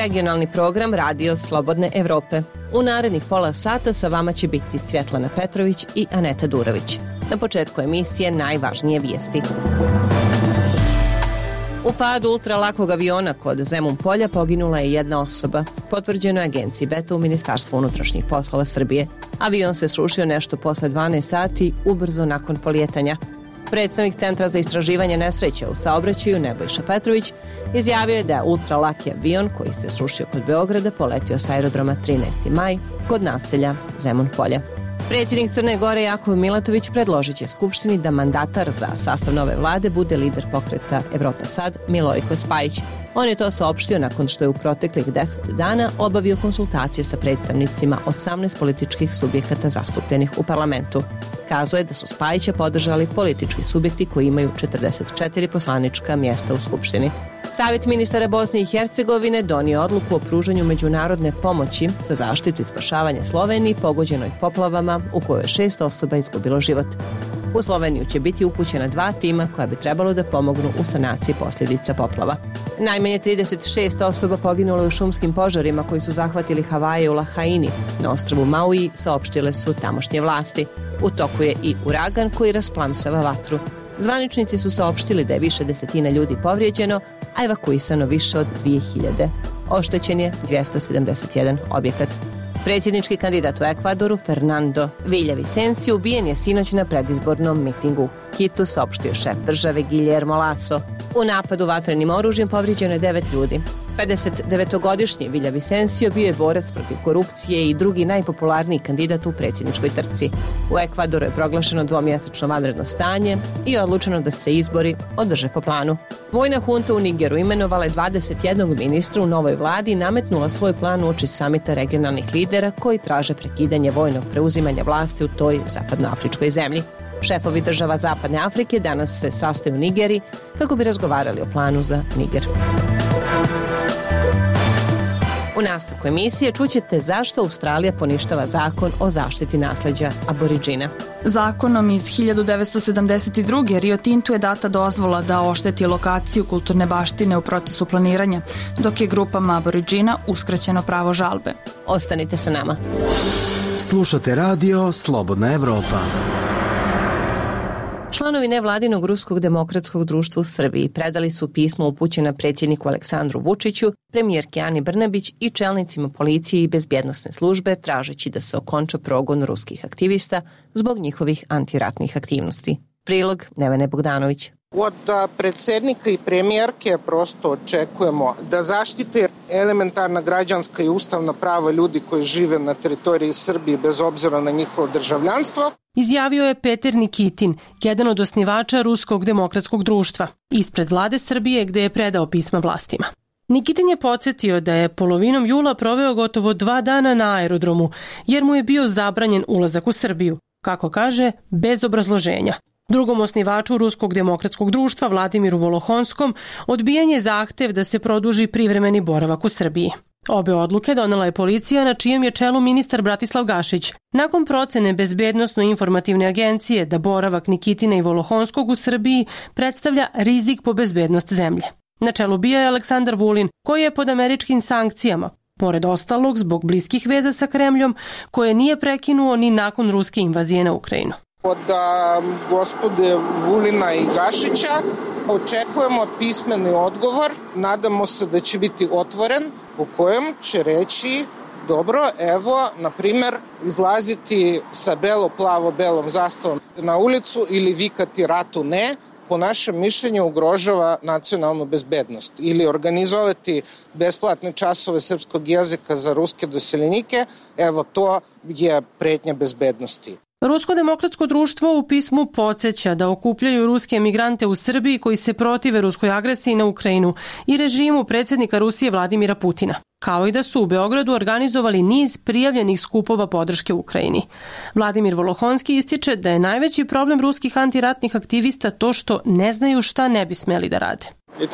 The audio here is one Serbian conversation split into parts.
regionalni program Radio Slobodne Evrope. U narednih pola sata sa vama će biti Svjetlana Petrović i Aneta Durović. Na početku emisije najvažnije vijesti. U padu ultralakog aviona kod Zemun polja poginula je jedna osoba. Potvrđeno je agenciji Beta u Ministarstvu unutrašnjih poslova Srbije. Avion se srušio nešto posle 12 sati, ubrzo nakon polijetanja. Predstavnik Centra za istraživanje nesreća u saobraćaju Nebojša Petrović izjavio je da je ultralaki avion koji se srušio kod Beograda poletio s aerodroma 13. maj kod naselja Zemun polja. Predsjednik Crne Gore Jakov Milatović predložit će Skupštini da mandatar za sastav nove vlade bude lider pokreta Evropa Sad Milojko Spajić. On je to saopštio nakon što je u proteklih 10 dana obavio konsultacije sa predstavnicima 18 političkih subjekata zastupljenih u parlamentu. Kazao je da su Spajića podržali politički subjekti koji imaju 44 poslanička mjesta u Skupštini. Savjet ministara Bosne i Hercegovine donio odluku o pružanju međunarodne pomoći za zaštitu i spašavanje Sloveniji pogođenoj poplavama u kojoj je 6 osoba izgubilo život. U Sloveniju će biti upućena 2 tima koja bi trebalo da pomognu u sanaciji posljedica poplava. Najmanje 36 osoba poginulo u šumskim požarima koji su zahvatili Havaje u Lahaini. Na ostrvu Maui saopštile su tamošnje vlasti. U toku je i uragan koji rasplamsava vatru. Zvaničnici su saopštili da je više desetina ljudi povrijeđeno, a evakuisano više od 2000. Oštećen je 271 objekat. Predsjednički kandidat u Ekvadoru Fernando Villavicencio ubijen je sinoć na predizbornom mitingu u Kitu, saopštio šef države Guillermo Lasso. U napadu vatrenim oružjem povrijeđeno je 9 ljudi. 59-godišnji Villavicencio bio je borac protiv korupcije i drugi najpopularniji kandidat u predsjedničkoj trci. U Ekvadoru je proglašeno dvomjesečno vanredno stanje i odlučeno da se izbori održe po planu. Vojna hunta u Nigeru imenovala je 21 ministra u novoj vladi i nametnula svoj plan uoči samita regionalnih lidera koji traže prekidanje vojnog preuzimanja vlasti u toj zapadnoafričkoj zemlji. Šefovi država Zapadne Afrike danas se sastaju u Nigeriji kako bi razgovarali o planu za Niger. U nastavku emisije čućete zašto Australija poništava zakon o zaštiti nasleđa Aboridžina. Zakonom iz 1972. Rio Tintu je data dozvola da ošteti lokaciju kulturne baštine u procesu planiranja, dok je grupama Aboridžina uskraćeno pravo žalbe. Ostanite sa nama. Slušate radio Slobodna Evropa. Članovi nevladinog Ruskog demokratskog društva u Srbiji predali su pismo upućeno predsjedniku Aleksandru Vučiću, premijerki Ani Brnabić i čelnicima policije i bezbjednosne službe tražeći da se okonča progon ruskih aktivista zbog njihovih antiratnih aktivnosti. Prilog Nevene Bogdanović. Od predsjednika i premijerke prosto očekujemo da zaštite elementarna građanska i ustavna prava ljudi koji žive na teritoriji Srbije bez obzira na njihovo državljanstvo. Izjavio je Peter Nikitin, jedan od osnivača Ruskog demokratskog društva, ispred vlade Srbije gde je predao pisma vlastima. Nikitin je podsjetio da je polovinom jula proveo gotovo 2 dana na aerodromu, jer mu je bio zabranjen ulazak u Srbiju, kako kaže, bez obrazloženja. Drugom osnivaču Ruskog demokratskog društva, Vladimiru Volohonskom, odbijen je zahtev da se produži privremeni boravak u Srbiji. Obe odluke donela je policija na čijem je čelu ministar Bratislav Gašić, nakon procene Bezbednosno-informativne agencije da boravak Nikitina i Volohonskog u Srbiji predstavlja rizik po bezbednost zemlje. Na čelu BIA je Aleksandar Vulin, koji je pod američkim sankcijama, pored ostalog zbog bliskih veza sa Kremljom, koje nije prekinuo ni nakon ruske invazije na Ukrajinu. Od gospode Vulina i Gašića očekujemo pismeni odgovor, nadamo se da će biti otvoren, u kojem će reći dobro, evo, na primjer, izlaziti sa belo-plavo-belom zastavom na ulicu ili vikati ratu ne, po našem mišljenju ugrožava nacionalnu bezbednost. Ili organizovati besplatne časove srpskog jezika za ruske doseljenike, evo to je pretnja bezbednosti. Rusko demokratsko društvo u pismu podsjeća da okupljaju ruske emigrante u Srbiji koji se protive ruskoj agresiji na Ukrajinu i režimu predsjednika Rusije Vladimira Putina, kao i da su u Beogradu organizovali niz prijavljenih skupova podrške Ukrajini. Vladimir Volohonski ističe da je najveći problem ruskih antiratnih aktivista to što ne znaju šta ne bi smeli da rade.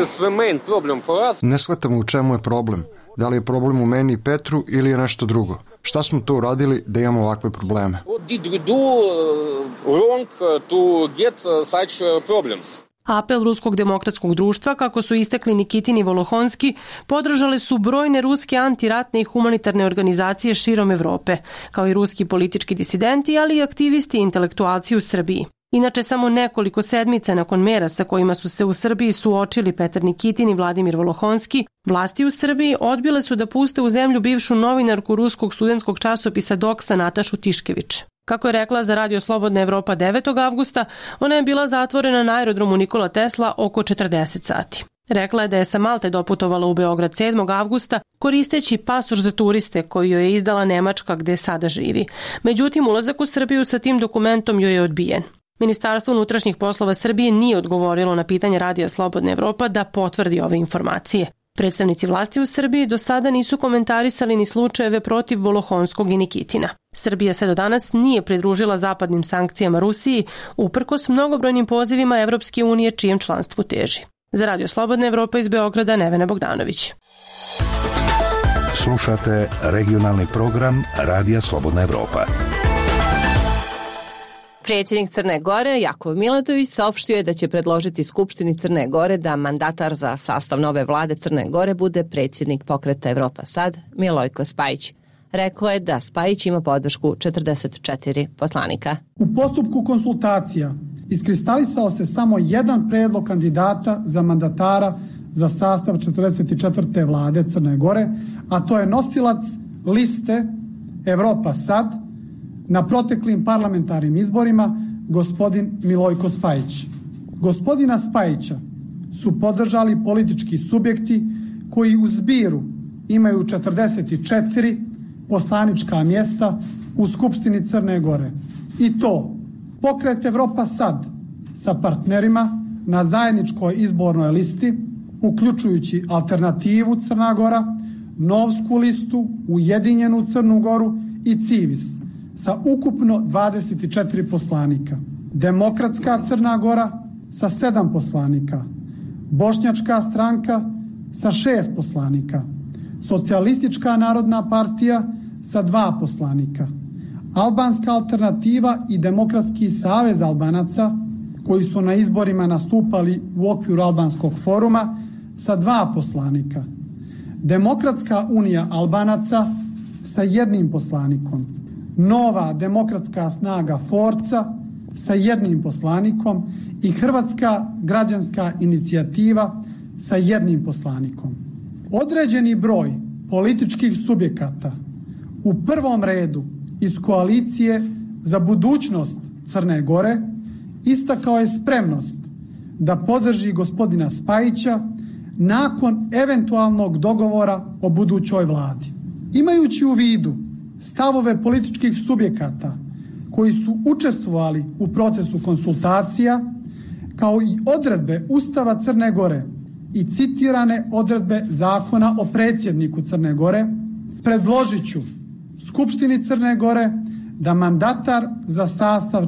Ne shvatamo u čemu je problem. Da li je problem u meni i Petru ili je nešto drugo? Šta smo to uradili da imamo ovakve probleme? Apel Ruskog demokratskog društva, kako su istakli Nikitin i Volohonski, podržale su brojne ruske antiratne i humanitarne organizacije širom Evrope, kao i ruski politički disidenti, ali i aktivisti i intelektualci u Srbiji. Inače, samo nekoliko sedmica nakon mera sa kojima su se u Srbiji suočili Petar Nikitin i Vladimir Volohonski, vlasti u Srbiji odbile su da puste u zemlju bivšu novinarku ruskog studentskog časopisa Doksa Natašu Tiškević. Kako je rekla za Radio Slobodna Evropa 9. avgusta, ona je bila zatvorena na aerodromu Nikola Tesla oko 40 sati. Rekla je da je sa Malte doputovala u Beograd 7. avgusta koristeći pasoš za turiste koji joj je izdala Nemačka gde sada živi. Međutim, ulazak u Srbiju sa tim dokumentom joj je odbijen. Ministarstvo unutrašnjih poslova Srbije nije odgovorilo na pitanje Radija Slobodna Evropa da potvrdi ove informacije. Predstavnici vlasti u Srbiji do sada nisu komentarisali ni slučajeve protiv Volohonskog i Nikitina. Srbija se do danas nije pridružila zapadnim sankcijama Rusiji, uprkos mnogobrojnim pozivima Evropske unije čijem članstvu teži. Za Radio Slobodna Evropa iz Beograda, Nevena Bogdanović. Slušate regionalni program Radija Slobodna Evropa. Predsjednik Crne Gore, Jakov Milatović, saopštio je da će predložiti Skupštini Crne Gore da mandatar za sastav nove vlade Crne Gore bude predsjednik Pokreta Evropa Sad, Milojko Spajić. Rekao je da Spajić ima podršku 44 poslanika. U postupku konsultacija iskristalisao se samo jedan predlog kandidata za mandatara za sastav 44. vlade Crne Gore, a to je nosilac liste Evropa Sad na proteklim parlamentarnim izborima, gospodin Milojko Spajić. Gospodina Spajića su podržali politički subjekti koji u zbiru imaju 44 poslanička mjesta u Skupštini Crne Gore. I to Pokret Evropa Sad sa partnerima na zajedničkoj izbornoj listi, uključujući Alternativu Crna Gora, Novsku listu, Ujedinjenu Crnu Goru i Civis sa ukupno 24 poslanika. Demokratska Crna Gora sa 7 poslanika. Bošnjačka stranka sa 6 poslanika. Socijalistička narodna partija sa 2 poslanika. Albanska alternativa i Demokratski savez Albanaca, koji su na izborima nastupali u okviru Albanskog foruma, sa 2 poslanika. Demokratska unija Albanaca sa 1 poslanikom. Nova demokratska snaga Forca sa 1 poslanikom i Hrvatska građanska inicijativa sa 1 poslanikom. Određeni broj političkih subjekata u prvom redu iz koalicije za budućnost Crne Gore istakao je spremnost da podrži gospodina Spajića nakon eventualnog dogovora o budućoj vladi. Imajući u vidu stavove političkih subjekata koji su učestvovali u procesu konsultacija, kao i odredbe Ustava Crne Gore i citirane odredbe Zakona o predsjedniku Crne Gore, predložit ću Skupštini Crne Gore da mandatar za sastav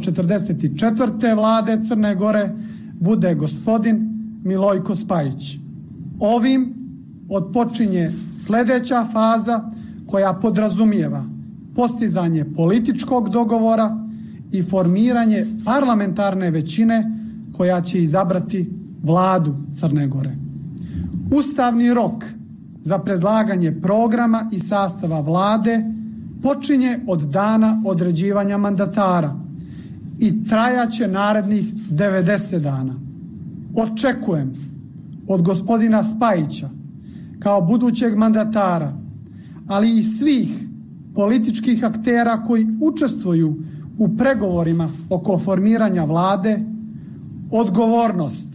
44. vlade Crne Gore bude gospodin Milojko Spajić. Ovim otpočinje sljedeća faza koja podrazumijeva postizanje političkog dogovora i formiranje parlamentarne većine koja će izabrati vladu Crne Gore. Ustavni rok za predlaganje programa i sastava vlade počinje od dana određivanja mandatara i trajaće narednih 90 dana. Očekujem od gospodina Spajića kao budućeg mandatara, ali i svih političkih aktera koji učestvuju u pregovorima oko formiranja vlade, odgovornost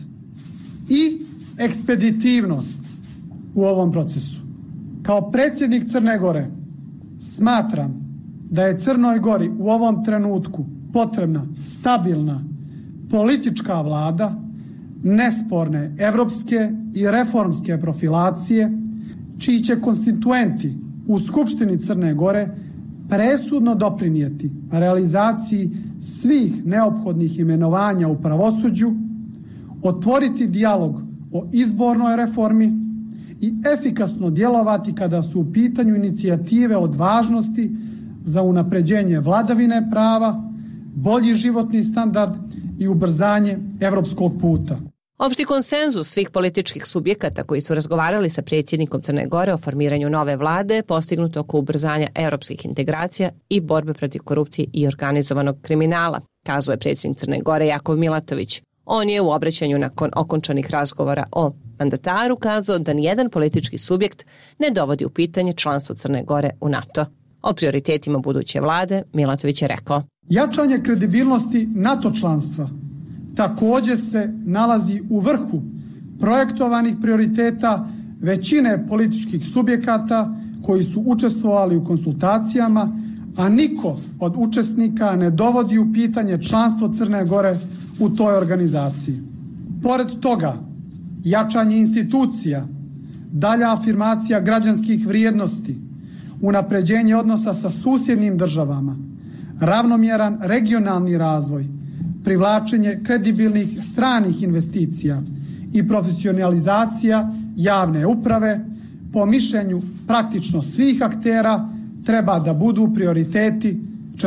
i ekspeditivnost u ovom procesu. Kao predsjednik Crne Gore smatram da je Crnoj Gori u ovom trenutku potrebna stabilna politička vlada, nesporne evropske i reformske profilacije, čiji će konstituenti u Skupštini Crne Gore presudno doprinijeti realizaciji svih neophodnih imenovanja u pravosuđu, otvoriti dijalog o izbornoj reformi i efikasno djelovati kada su u pitanju inicijative od važnosti za unapređenje vladavine prava, bolji životni standard i ubrzanje evropskog puta. Opšti konsenzus svih političkih subjekata koji su razgovarali sa predsjednikom Crne Gore o formiranju nove vlade postignut oko ubrzanja europskih integracija i borbe protiv korupcije i organizovanog kriminala, kazao je predsjednik Crne Gore Jakov Milatović. On je u obraćanju nakon okončanih razgovora o mandataru kazao da nijedan politički subjekt ne dovodi u pitanje članstvo Crne Gore u NATO. O prioritetima buduće vlade Milatović je rekao: Jačanje kredibilnosti NATO članstva također se nalazi u vrhu projektovanih prioriteta većine političkih subjekata koji su učestvovali u konsultacijama, a niko od učesnika ne dovodi u pitanje članstvo Crne Gore u toj organizaciji. Pored toga, jačanje institucija, dalja afirmacija građanskih vrijednosti, unapređenje odnosa sa susjednim državama, ravnomjeran regionalni razvoj, privlačenje kredibilnih stranih investicija i profesionalizacija javne uprave, po mišljenju praktično svih aktera, treba da budu prioriteti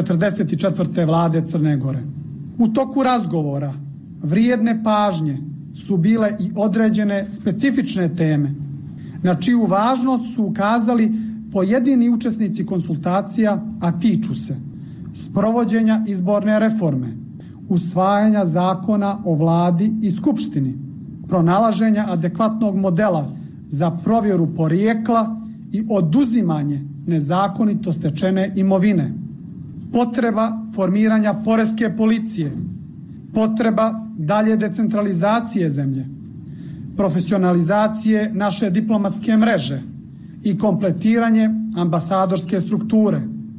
44. vlade Crne Gore. U toku razgovora vrijedne pažnje su bile i određene specifične teme, na čiju važnost su ukazali pojedini učesnici konsultacija, a tiču se sprovođenja izborne reforme, usvajanja zakona o vladi i skupštini, pronalaženja adekvatnog modela za provjeru porijekla i oduzimanje nezakonito stečene imovine, potreba formiranja poreske policije, potreba dalje decentralizacije zemlje, profesionalizacije naše diplomatske mreže i kompletiranje ambasadorske strukture,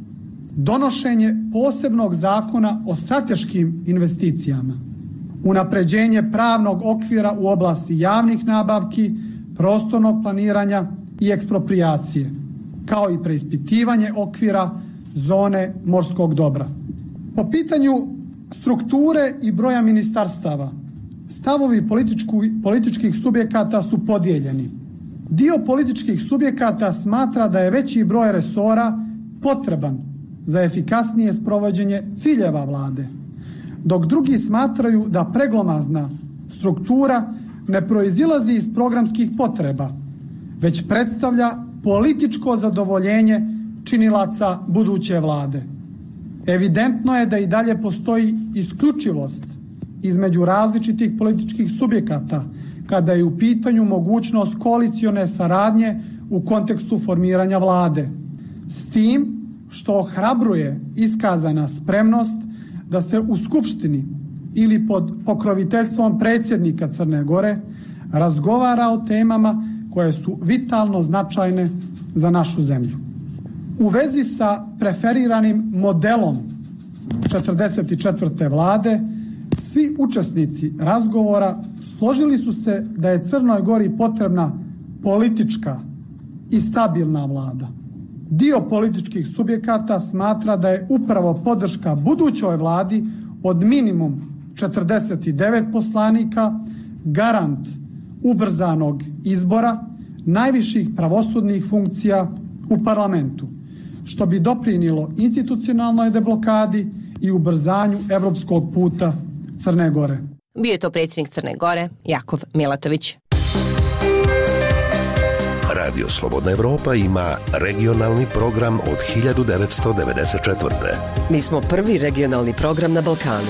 donošenje posebnog zakona o strateškim investicijama, unapređenje pravnog okvira u oblasti javnih nabavki, prostornog planiranja i eksproprijacije, kao i preispitivanje okvira zone morskog dobra. Po pitanju strukture i broja ministarstava, stavovi političkih subjekata su podijeljeni. Dio političkih subjekata smatra da je veći broj resora potreban za efikasnije sprovođenje ciljeva vlade, dok drugi smatraju da preglomazna struktura ne proizilazi iz programskih potreba, već predstavlja političko zadovoljenje činilaca buduće vlade. Evidentno je da i dalje postoji isključivost između različitih političkih subjekata kada je u pitanju mogućnost koalicione saradnje u kontekstu formiranja vlade. S tim što ohrabruje iskazana spremnost da se u Skupštini ili pod pokroviteljstvom predsjednika Crne Gore razgovara o temama koje su vitalno značajne za našu zemlju. U vezi sa preferiranim modelom 44. vlade, svi učesnici razgovora složili su se da je Crnoj Gori potrebna politička i stabilna vlada. Dio političkih subjekata smatra da je upravo podrška budućoj vladi od minimum 49 poslanika garant ubrzanog izbora najviših pravosudnih funkcija u parlamentu, što bi doprinijelo institucionalnoj deblokadi i ubrzanju evropskog puta Crne Gore. Bio je to predsjednik Crne Gore Jakov Milatović. Radio Slobodna Evropa ima regionalni program od 1994. Mi smo prvi regionalni program na Balkanu.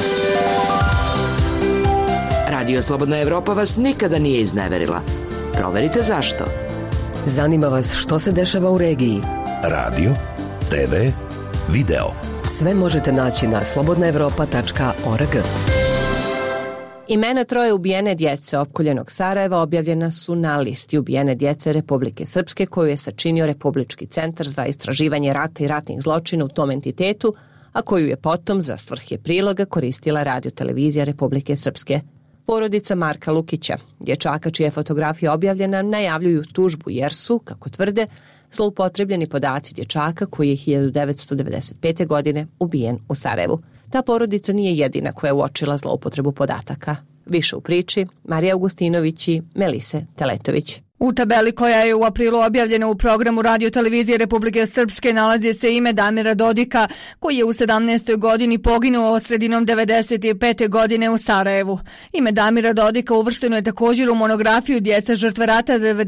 Radio Slobodna Evropa vas nikada nije izneverila. Proverite zašto. Zanima vas što se dešava u regiji. Radio, TV, video. Sve možete naći na slobodnaevropa.org. Imena troje ubijene djece opkoljenog Sarajeva objavljena su na listi ubijene djece Republike Srpske koju je sačinio Republički centar za istraživanje rata i ratnih zločina u tom entitetu, a koju je potom za svrhe priloga koristila radiotelevizija Republike Srpske. Porodica Marka Lukića, dječaka čija je fotografija objavljena, najavljuju tužbu jer su, kako tvrde, zloupotrebljeni podaci dječaka koji je 1995. godine ubijen u Sarajevu. Ta porodica nije jedina koja je uočila zloupotrebu podataka. Više u priči Marija Augustinović i Melise Teletović. U tabeli koja je u aprilu objavljena u programu Radio televizije Republike Srpske nalazi se ime Damira Dodika, koji je u 17. godini poginuo sredinom 95. godine u Sarajevu. Ime Damira Dodika uvršteno je također u monografiju Djeca žrtve rata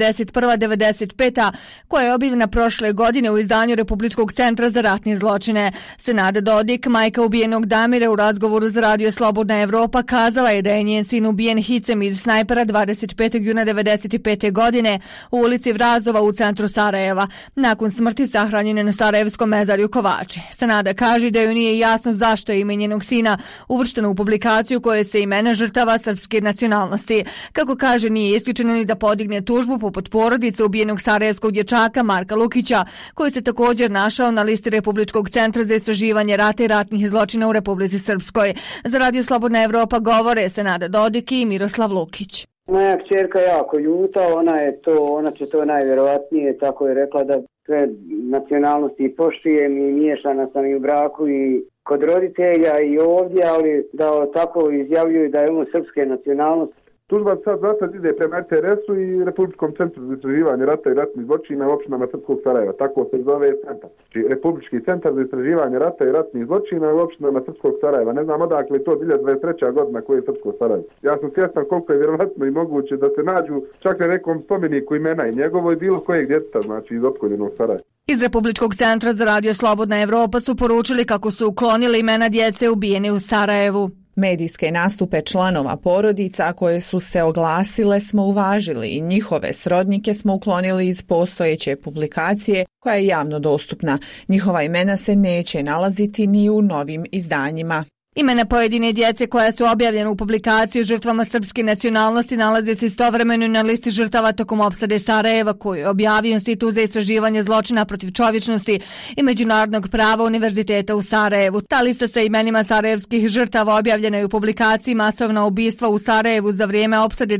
91-95, koja je objavljena prošle godine u izdanju Republičkog centra za ratne zločine. Senada Dodik, majka ubijenog Damira, u razgovoru za Radio Slobodna Evropa kazala je da je njen sin ubijen hicem iz snajpera 25. juna 95. godine u ulici Vrazova u centru Sarajeva. Nakon smrti sahranjen je na Sarajevskom mezarju Kovači. Senada kaže da joj nije jasno zašto je ime njenog sina uvršteno u publikaciju koje se imena žrtava srpske nacionalnosti. Kako kaže, nije isključeno ni da podigne tužbu poput porodice ubijenog sarajevskog dječaka Marka Lukića, koji se također našao na listi Republičkog centra za istraživanje rata i ratnih zločina u Republici Srpskoj. Za Radio Slobodna Evropa govore Senada Dodik i Miroslav Lukić. Moja kćerka jako ljuta, ona će to najvjerovatnije, tako je rekla, da sve nacionalnosti poštujem i miješana sam i u braku i kod roditelja i ovdje, ali da tako izjavljuju da je on srpske nacionalnosti. Tužba sad ide prema RTS-u i Republičkom centru za istraživanje rata i ratnih zločina u opštinama Srpskog Sarajeva. Tako se zove centar. Znači, Republički centar za istraživanje rata i ratnih zločina u opštinama Srpskog Sarajeva. Ne znam odakle je to 2023. godina koje je Srpsko Sarajevo. Ja sam svjestan koliko je vjerovatno i moguće da se nađu čak na nekom spomeniku imena i njegovo i bilo kojeg djeteta, znači iz opkoljenog Sarajeva. Iz Republičkog centra za Radio Slobodna Evropa su poručili kako su uklonili imena djece ubijene u Sarajevu. Medijske nastupe članova porodica koje su se oglasile smo uvažili i njihove srodnike smo uklonili iz postojeće publikacije koja je javno dostupna. Njihova imena se neće nalaziti ni u novim izdanjima. Imena pojedine djece koja su objavljene u publikaciji o žrtvama srpske nacionalnosti nalaze se istovremeno na listi žrtava tokom opsade Sarajeva, koju je objavio Institut za istraživanje zločina protiv čovječnosti i međunarodnog prava Univerziteta u Sarajevu. Ta lista sa imenima sarajevskih žrtava objavljena je u publikaciji Masovna ubistva u Sarajevu za vrijeme opsade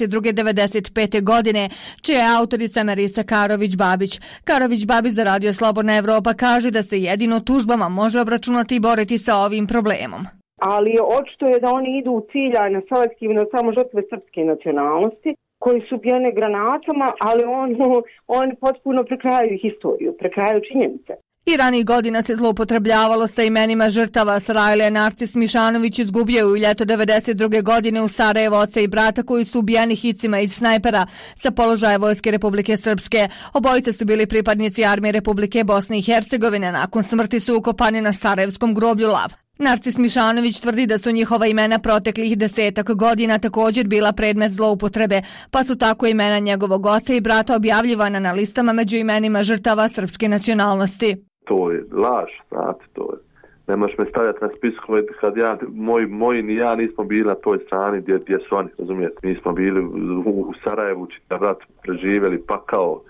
92-95. godine, čija je autorica Marisa Karović-Babić. Karović-Babić za Radio Slobodna Evropa kaže da se jedino tužbama može obračunati i boriti sa ovim problemom. Ali očito je da oni idu u ciljane selektivno samo žrtve srpske nacionalnosti koji su ubijene granatama, ali oni potpuno prekrajaju historiju, prekrajaju činjenice. I ranih godina se zloupotrebljavalo sa imenima žrtava. Sarajlija Narcis Mišanović izgubio u ljeto 92. godine u Sarajevo oca i brata koji su ubijeni hicima iz snajpera sa položaja Vojske Republike Srpske. Obojice su bili pripadnici Armije Republike Bosne i Hercegovine. Nakon smrti su ukopani na Sarajevskom groblju Lav. Narcis Mišanović tvrdi da su njihova imena proteklih 10 godina također bila predmet zloupotrebe, pa su tako imena njegovog oca i brata objavljivana na listama među imenima žrtava srpske nacionalnosti. To je laž, znate, to je. Ne možeš me stavljati na spiskove kad moji ni ja nismo bili na toj strani gdje su oni, razumijete. Mi smo bili u Sarajevu, čitav rat preživjeli, pakao,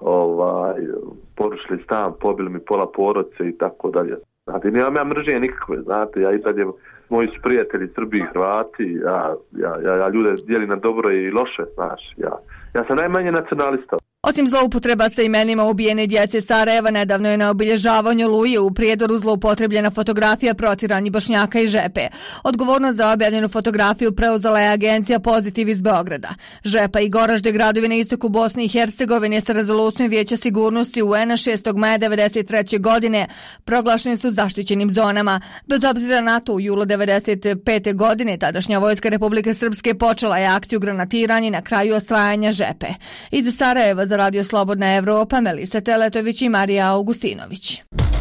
porušili stan, pobili mi pola porodice i tako dalje. Znate, nemam ja mržnje nikakve, znate, ja i dalje, moji su prijatelji Srbi i Hrvati, ja ljude dijelim na dobro i loše, znaš, ja sam najmanje nacionalista. Osim zloupotreba sa imenima ubijene djece Sarajeva, nedavno je na obilježavanju Oluje u Prijedoru zloupotrebljena fotografija protjeranih Bošnjaka i Žepe. Odgovornost za objavljenu fotografiju preuzela je agencija Pozitiv iz Beograda. Žepa i Goražde, gradovi na istoku Bosne i Hercegovine, sa rezolucijom Vijeća sigurnosti UN-a 6. maja 1993. godine proglašeni su zaštićenim zonama. Bez obzira na to, u julu 1995. godine tadašnja Vojska Republike Srpske počela je akciju granatiranja na kraju osvajanja Žepe. Iz Sarajeva za Radio Slobodna Evropa, Melisa Teletović i Marija Augustinović.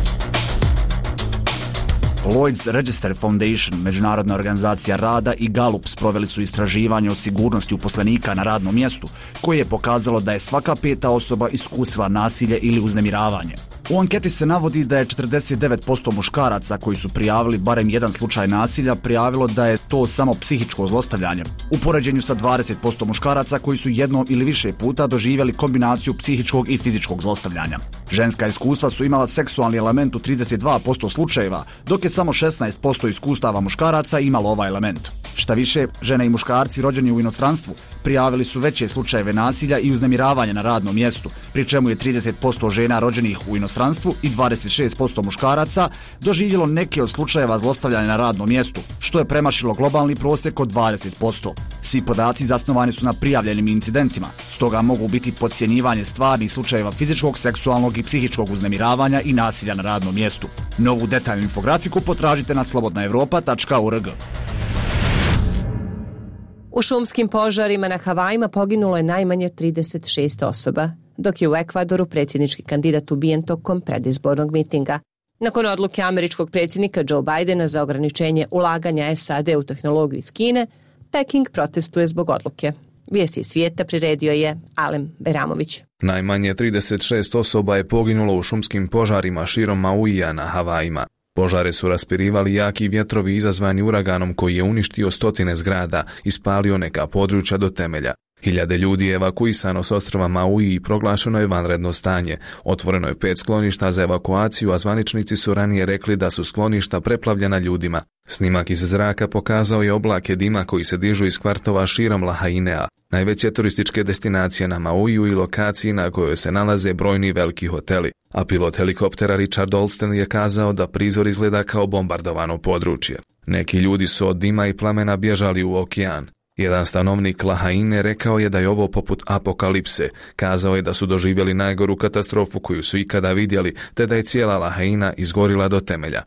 Lloyds Register Foundation, međunarodna organizacija rada, i Gallup sproveli su istraživanje o sigurnosti uposlenika na radnom mjestu, koje je pokazalo da je svaka 5. osoba iskusila nasilje ili uznemiravanje. U anketi se navodi da je 49% muškaraca koji su prijavili barem jedan slučaj nasilja prijavilo da je to samo psihičko zlostavljanje, u poređenju sa 20% muškaraca koji su jednom ili više puta doživjeli kombinaciju psihičkog i fizičkog zlostavljanja. Ženska iskustva su imala seksualni element u 32% slučajeva, dok je samo 16% iskustava muškaraca imalo ovaj element. Šta više, žene i muškarci rođeni u inostranstvu prijavili su veće slučajeve nasilja i uznemiravanja na radnom mjestu, pri čemu je 30% žena rođenih u inostranstvu i 26% muškaraca doživjelo neke od slučajeva zlostavljanja na radnom mjestu, što je premašilo globalni prosjek od 20%. Svi podaci zasnovani su na prijavljenim incidentima, stoga mogu biti podcjenjivanje stvarnih slučajeva fizičkog, seksualnog i psihičkog uznemiravanja i nasilja na radnom mjestu. Novu detaljnu infografiku potražite na slobodnaevropa.org. U šumskim požarima na Havajima poginulo je najmanje 36 osoba, dok je u Ekvadoru predsjednički kandidat ubijen tokom predizbornog mitinga. Nakon odluke američkog predsjednika Joe Bidena za ograničenje ulaganja SAD u tehnologiju iz Kine, Peking protestuje zbog odluke. Vijesti iz svijeta priredio je Alem Beramović. Najmanje 36 osoba je poginulo u šumskim požarima širom Mauija na Havajima. Požare su raspirivali jaki vjetrovi izazvani uraganom koji je uništio stotine zgrada i spalio neka područja do temelja. Hiljade ljudi je evakuisano s ostrva Maui i proglašeno je vanredno stanje. Otvoreno je 5 skloništa za evakuaciju, a zvaničnici su ranije rekli da su skloništa preplavljena ljudima. Snimak iz zraka pokazao je oblake dima koji se dižu iz kvartova širom Lahainea, najveće turističke destinacije na Mauiju i lokaciji na kojoj se nalaze brojni veliki hoteli. A pilot helikoptera Richard Olsten je kazao da prizor izgleda kao bombardovano područje. Neki ljudi su od dima i plamena bježali u okean. Jedan stanovnik Lahaine rekao je da je ovo poput apokalipse. Kazao je da su doživjeli najgoru katastrofu koju su ikada vidjeli, te da je cijela Lahaina izgorila do temelja.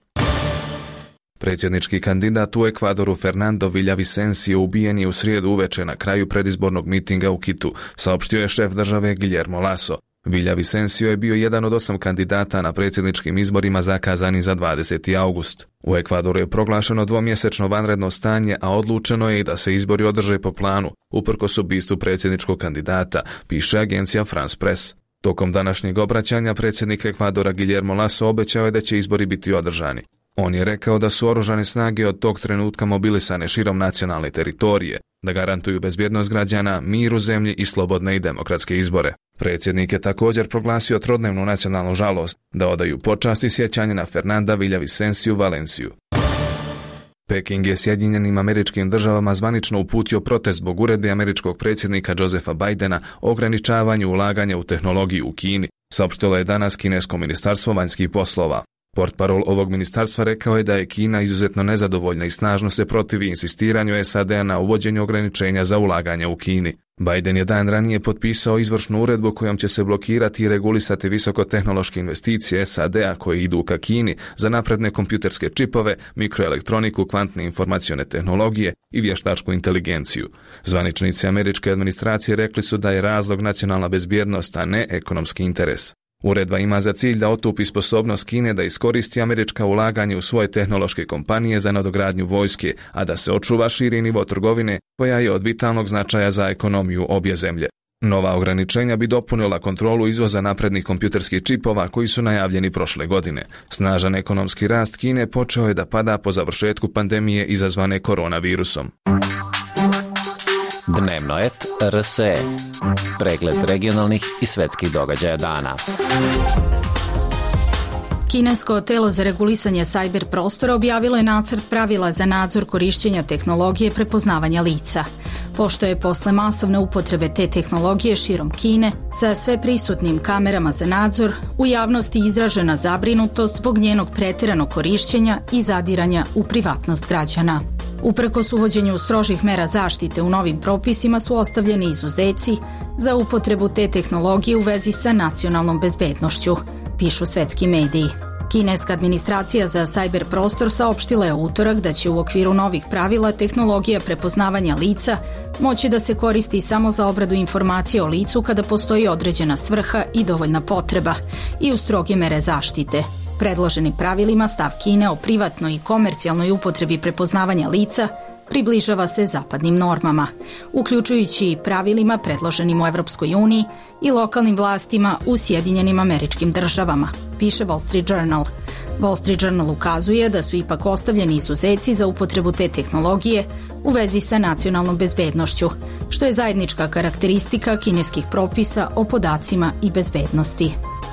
Predsjednički kandidat u Ekvadoru Fernando Villavicencio ubijen je u srijedu uveče na kraju predizbornog mitinga u Kitu, saopštio je šef države Guillermo Lasso. Villavicencio je bio jedan od 8 kandidata na predsjedničkim izborima zakazani za 20. august. U Ekvadoru je proglašeno dvomjesečno vanredno stanje, a odlučeno je i da se izbori održe po planu, uprkos ubistvu predsjedničkog kandidata, piše agencija France Press. Tokom današnjeg obraćanja predsjednik Ekvadora Guillermo Lasso obećao je da će izbori biti održani. On je rekao da su oružane snage od tog trenutka mobilisane širom nacionalne teritorije, da garantuju bezbjednost građana, mir u zemlji i slobodne i demokratske izbore. Predsjednik je također proglasio trodnevnu nacionalnu žalost, da odaju počast i sjećanje na Fernanda Villavicenciu Valenciju. Peking je Sjedinjenim Američkim Državama zvanično uputio protest zbog uredbe američkog predsjednika Josepha Bidena o ograničavanju ulaganja u tehnologiju u Kini, saopštilo je danas kinesko ministarstvo vanjskih poslova. Portparol ovog ministarstva rekao je da je Kina izuzetno nezadovoljna i snažno se protivi insistiranju SAD-a na uvođenju ograničenja za ulaganje u Kini. Biden je dan ranije potpisao izvršnu uredbu kojom će se blokirati i regulisati visokotehnološke investicije SAD-a koje idu ka Kini za napredne kompjuterske čipove, mikroelektroniku, kvantne informacione tehnologije i vještačku inteligenciju. Zvaničnici američke administracije rekli su da je razlog nacionalna bezbjednost, a ne ekonomski interes. Uredba ima za cilj da otupi sposobnost Kine da iskoristi američka ulaganja u svoje tehnološke kompanije za nadogradnju vojske, a da se očuva širi nivo trgovine koja je od vitalnog značaja za ekonomiju obje zemlje. Nova ograničenja bi dopunila kontrolu izvoza naprednih kompjuterskih čipova koji su najavljeni prošle godine. Snažan ekonomski rast Kine počeo je da pada po završetku pandemije izazvane koronavirusom. Dnevno et RSE. Pregled regionalnih i svetskih događaja dana. Kinesko telo za regulisanje sajber prostora objavilo je nacrt pravila za nadzor korišćenja tehnologije prepoznavanja lica. Pošto je posle masovne upotrebe te tehnologije širom Kine sa sve prisutnim kamerama za nadzor, u javnosti izražena zabrinutost zbog njenog pretjeranog korišćenja i zadiranja u privatnost građana. Uprkos uvođenju strožih mera zaštite u novim propisima su ostavljeni izuzeci za upotrebu te tehnologije u vezi sa nacionalnom bezbednošću, pišu svetski mediji. Kineska administracija za sajber prostor saopštila je u utorak da će u okviru novih pravila tehnologija prepoznavanja lica moći da se koristi samo za obradu informacije o licu kada postoji određena svrha i dovoljna potreba i u stroge mere zaštite. Predloženim pravilima stav Kine o privatnoj i komercijalnoj upotrebi prepoznavanja lica približava se zapadnim normama, uključujući i pravilima predloženim u Evropskoj uniji i lokalnim vlastima u Sjedinjenim Američkim Državama, piše Wall Street Journal. Wall Street Journal ukazuje da su ipak ostavljeni izuzeci za upotrebu te tehnologije u vezi sa nacionalnom bezbednošću, što je zajednička karakteristika kineskih propisa o podacima i bezbednosti.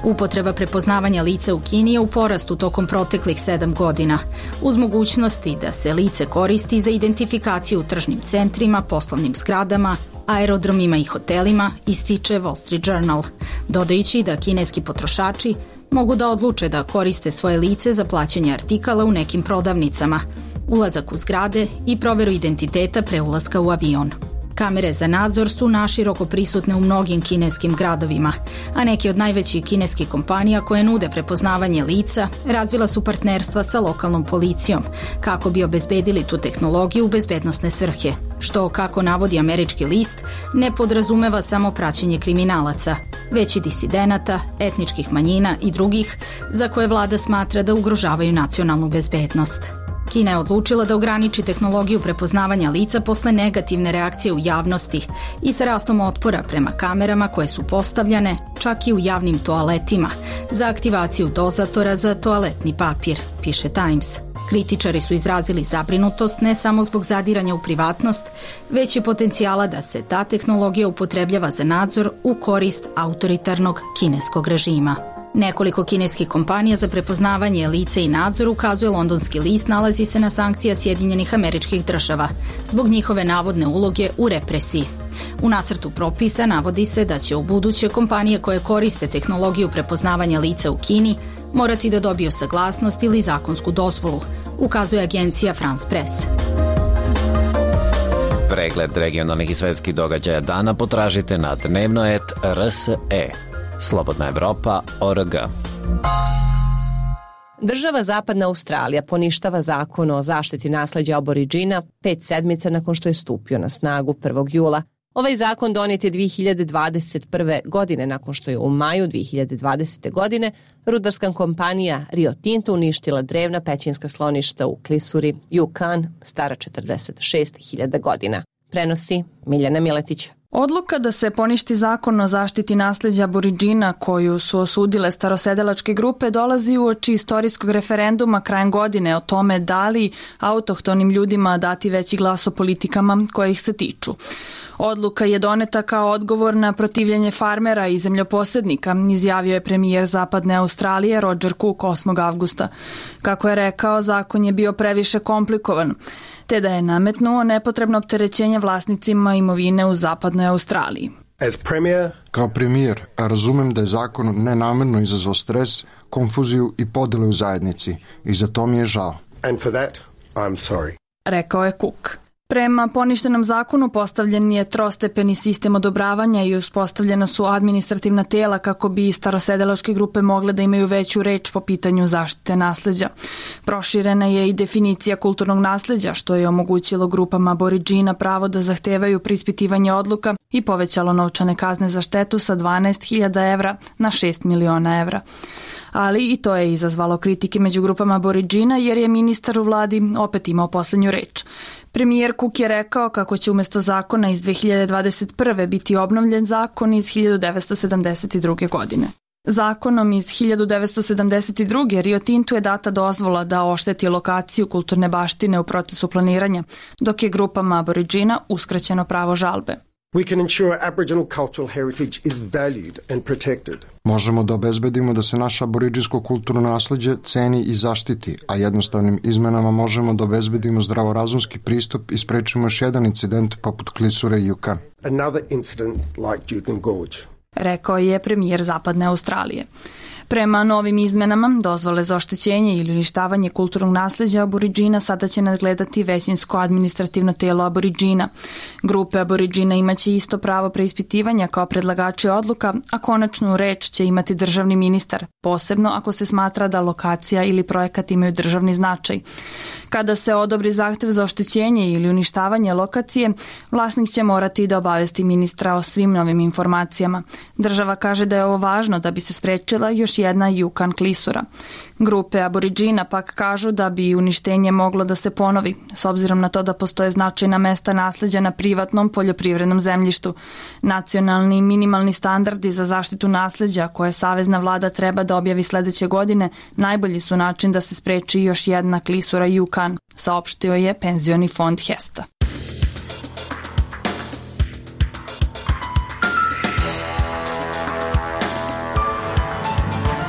Upotreba prepoznavanja lica u Kini je u porastu tokom proteklih 7 godina, uz mogućnosti da se lice koristi za identifikaciju u tržnim centrima, poslovnim zgradama, aerodromima i hotelima, ističe Wall Street Journal, dodajući da kineski potrošači mogu da odluče da koriste svoje lice za plaćanje artikala u nekim prodavnicama, ulazak u zgrade i proveru identiteta pre ulaska u avion. Kamere za nadzor su naširoko prisutne u mnogim kineskim gradovima, a neke od najvećih kineskih kompanija koje nude prepoznavanje lica razvila su partnerstva sa lokalnom policijom kako bi obezbedili tu tehnologiju u bezbednosne svrhe, što, kako navodi američki list, ne podrazumeva samo praćenje kriminalaca, već i disidenata, etničkih manjina i drugih za koje vlada smatra da ugrožavaju nacionalnu bezbednost. Kina je odlučila da ograniči tehnologiju prepoznavanja lica posle negativne reakcije u javnosti i sa rastom otpora prema kamerama koje su postavljane čak i u javnim toaletima za aktivaciju dozatora za toaletni papir, piše Times. Kritičari su izrazili zabrinutost ne samo zbog zadiranja u privatnost, već i potencijala da se ta tehnologija upotrebljava za nadzor u korist autoritarnog kineskog režima. Nekoliko kineskih kompanija za prepoznavanje lica i nadzor, ukazuje londonski list, nalazi se na sankcija Sjedinjenih Američkih Država zbog njihove navodne uloge u represiji. U nacrtu propisa navodi se da će u buduće kompanije koje koriste tehnologiju prepoznavanja lica u Kini morati da dobiju saglasnost ili zakonsku dozvolu, ukazuje agencija France Press. Pregled regionalnih i svetskih događaja dana potražite na dnevnoet.rse. slobodnaevropa.org. Država Zapadna Australija poništava zakon o zaštiti nasleđa Aboridžina 5 sedmica nakon što je stupio na snagu 1. jula. Ovaj zakon donet je 2021. godine nakon što je u maju 2020. godine rudarska kompanija Rio Tinto uništila drevna pećinska skloništa u klisuri Yukon, stara 46.000 godina. Prenosi Miljana Miletić. Odluka da se poništi zakon o zaštiti nasleđa Aboridžina koju su osudile starosedelačke grupe dolazi uoči istorijskog referenduma krajem godine o tome da li autohtonim ljudima dati veći glas o politikama koje ih se tiču. Odluka je doneta kao odgovor na protivljenje farmera i zemljoposednika, izjavio je premijer Zapadne Australije Roger Cook 8. avgusta. Kako je rekao, zakon je bio previše komplikovan, te da je nametnuo nepotrebno opterećenje vlasnicima imovine u Zapadnoj Australiji. Kao premijer, razumem da je zakon nenamerno izazvao stres, konfuziju i podele u zajednici i za to mi je žao. Rekao je Cook. Prema poništenom zakonu postavljen je trostepeni sistem odobravanja i uspostavljena su administrativna tela kako bi starosedelačke grupe mogle da imaju veću reč po pitanju zaštite nasleđa. Proširena je i definicija kulturnog nasleđa, što je omogućilo grupama Aboridžina pravo da zahtevaju preispitivanje odluka i povećalo novčane kazne za štetu sa 12.000 evra na 6 miliona evra. Ali i to je izazvalo kritike među grupama Aboridžina jer je ministar u vladi opet imao poslednju reč. Premijer Cook je rekao kako će umjesto zakona iz 2021. biti obnovljen zakon iz 1972. godine. Zakonom iz 1972. Rio Tintu je data dozvola da ošteti lokaciju kulturne baštine u procesu planiranja, dok je grupama Aboridžina uskraćeno pravo žalbe. Možemo da obezbedimo da se naše aboridžinsko kulturno nasleđe ceni i zaštiti, a jednostavnim izmenama možemo da obezbedimo zdravorazumski pristup i sprečimo još jedan incident poput klisure Yukon. Rekao je premijer Zapadne Australije. Prema novim izmenama, dozvole za oštećenje ili uništavanje kulturnog nasleđa Aboridžina sada će nadgledati većinsko administrativno telo Aboridžina. Grupe Aboridžina imaće isto pravo preispitivanja kao predlagači odluka, a konačnu reč će imati državni ministar, posebno ako se smatra da lokacija ili projekat imaju državni značaj. Kada se odobri zahtev za oštećenje ili uništavanje lokacije, vlasnik će morati da obavesti ministra o svim novim informacijama. Država kaže da je ovo važno da bi se sprečila još jedna Yukon klisura. Grupe Aboridžina pak kažu da bi uništenje moglo da se ponovi, s obzirom na to da postoje značajna mesta nasleđa na privatnom poljoprivrednom zemljištu. Nacionalni minimalni standardi za zaštitu nasleđa koje savezna vlada treba da objavi sledeće godine najbolji su način da se spreči još jedna klisura Yukon, saopštio je penzioni fond Hesta.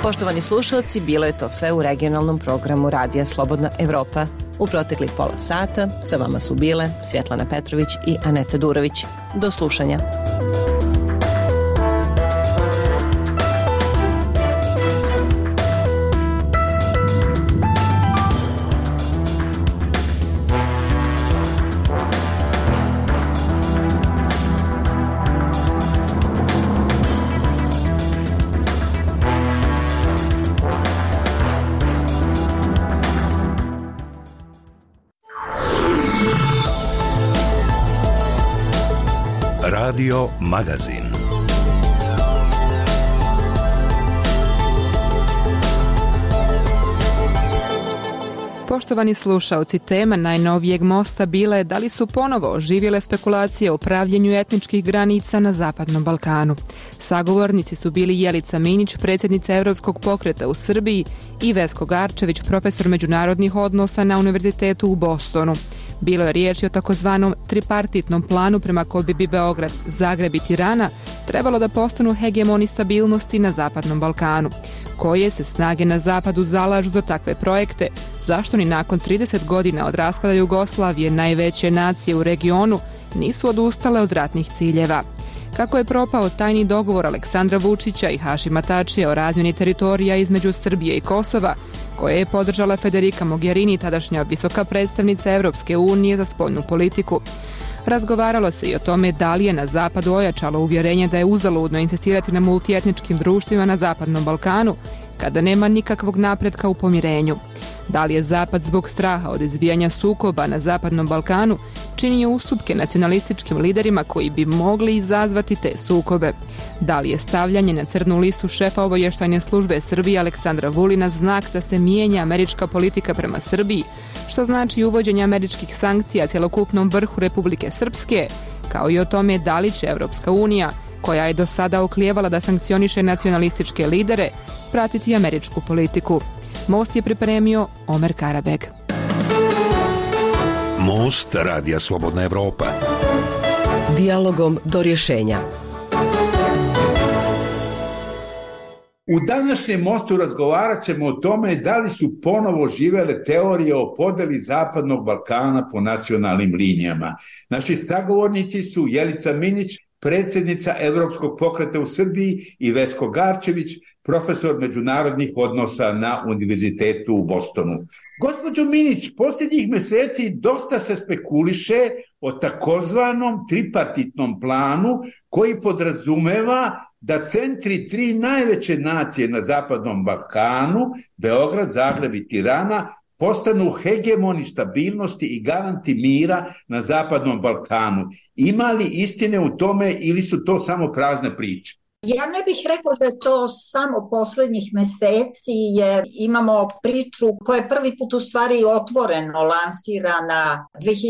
Poštovani slušalci, bilo je to sve u regionalnom programu Radija Slobodna Evropa. U proteklih pola sata sa vama su bile Svjetlana Petrović i Aneta Durović. Do slušanja. Radio Magazin. Poštovani slušaoci, tema najnovijeg mosta bila je da li su ponovo oživjele spekulacije o pravljenju etničkih granica na Zapadnom Balkanu. Sagovornici su bili Jelica Minić, predsjednica Evropskog pokreta u Srbiji, i Vesko Garčević, profesor međunarodnih odnosa na Univerzitetu u Bostonu. Bilo je riječi o takozvanom tripartitnom planu prema kojem bi Beograd, Zagreb i Tirana trebalo da postanu hegemoni stabilnosti na Zapadnom Balkanu. Koje se snage na zapadu zalažu za takve projekte? Zašto ni nakon 30 godina od raspada Jugoslavije najveće nacije u regionu nisu odustale od ratnih ciljeva? Kako je propao tajni dogovor Aleksandra Vučića i Hašima Tačija o razmjeni teritorija između Srbije i Kosova, koje je podržala Federica Mogherini, tadašnja visoka predstavnica Evropske unije za spoljnu politiku. Razgovaralo se i o tome da li je na zapadu ojačalo uvjerenje da je uzaludno insistirati na multietničkim društvima na Zapadnom Balkanu, kada nema nikakvog napretka u pomirenju. Da li je Zapad zbog straha od izbijanja sukoba na Zapadnom Balkanu činio ustupke nacionalističkim liderima koji bi mogli izazvati te sukobe? Da li je stavljanje na crnu listu šefa obavještajne službe Srbije Aleksandra Vulina znak da se mijenja američka politika prema Srbiji, što znači uvođenje američkih sankcija cjelokupnom vrhu Republike Srpske, kao i o tome da li će Evropska unija, koja je do sada oklijevala da sankcioniše nacionalističke lidere, pratiti američku politiku. Most je pripremio Omer Karabeg. Most Radija Slobodna Evropa. Dijalogom do rješenja. U današnjem mostu razgovarat ćemo o tome da li su ponovo živele teorije o podeli Zapadnog Balkana po nacionalnim linijama. Naši sagovornici su Jelica Minić, predsjednica Evropskog pokreta u Srbiji, i Vesko Garčević, profesor međunarodnih odnosa na Univerzitetu u Bostonu. Gospođo Minić, posljednjih mjeseci dosta se spekuliše o takozvanom tripartitnom planu koji podrazumeva da centri tri najveće nacije na Zapadnom Balkanu, Beograd, Zagreb i Tirana, postanu hegemoni stabilnosti i garanti mira na Zapadnom Balkanu. Ima li istine u tome ili su to samo prazne priče? Ja ne bih rekla da je to samo posljednjih meseci, jer imamo priču koja je prvi put u stvari otvoreno lansirana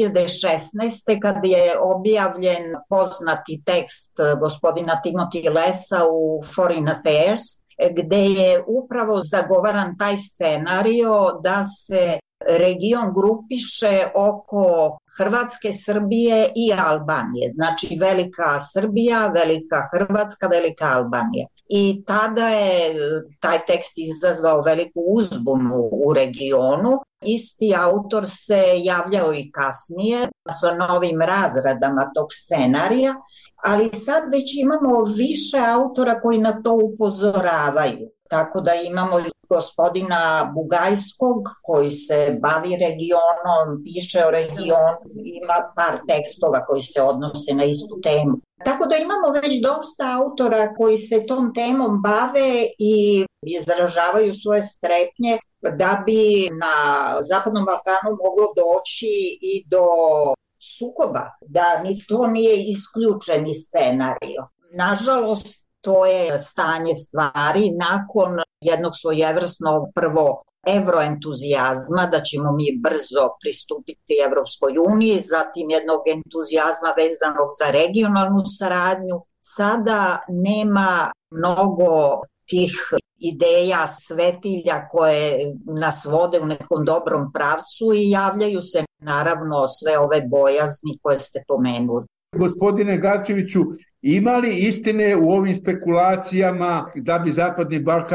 2016. kad je objavljen poznati tekst gospodina Timothy Lessa u Foreign Affairs, gde je upravo zagovaran taj scenario da se region grupiše oko Hrvatske, Srbije i Albanije. Znači Velika Srbija, Velika Hrvatska, Velika Albanija. I tada je taj tekst izazvao veliku uzbunu u regionu. Isti autor se javljao i kasnije sa novim razradama tog scenarija, ali sad već imamo više autora koji na to upozoravaju. Tako da imamo gospodina Bugajskog koji se bavi regionom, piše o regionu, ima par tekstova koji se odnose na istu temu. Tako da imamo već dosta autora koji se tom temom bave i izražavaju svoje strepnje da bi na Zapadnom Balkanu moglo doći i do sukoba, da ni to nije isključeni scenario. Nažalost, to je stanje stvari nakon jednog svojevrsnog prvo evroentuzijazma, da ćemo mi brzo pristupiti Evropskoj uniji, zatim jednog entuzijazma vezanog za regionalnu saradnju. Sada nema mnogo tih ideja, svetilja koje nas vode u nekom dobrom pravcu i javljaju se naravno sve ove bojazni koje ste pomenuli. Gospodine Garčeviću, ima li istine u ovim spekulacijama da bi Zapadni Balkan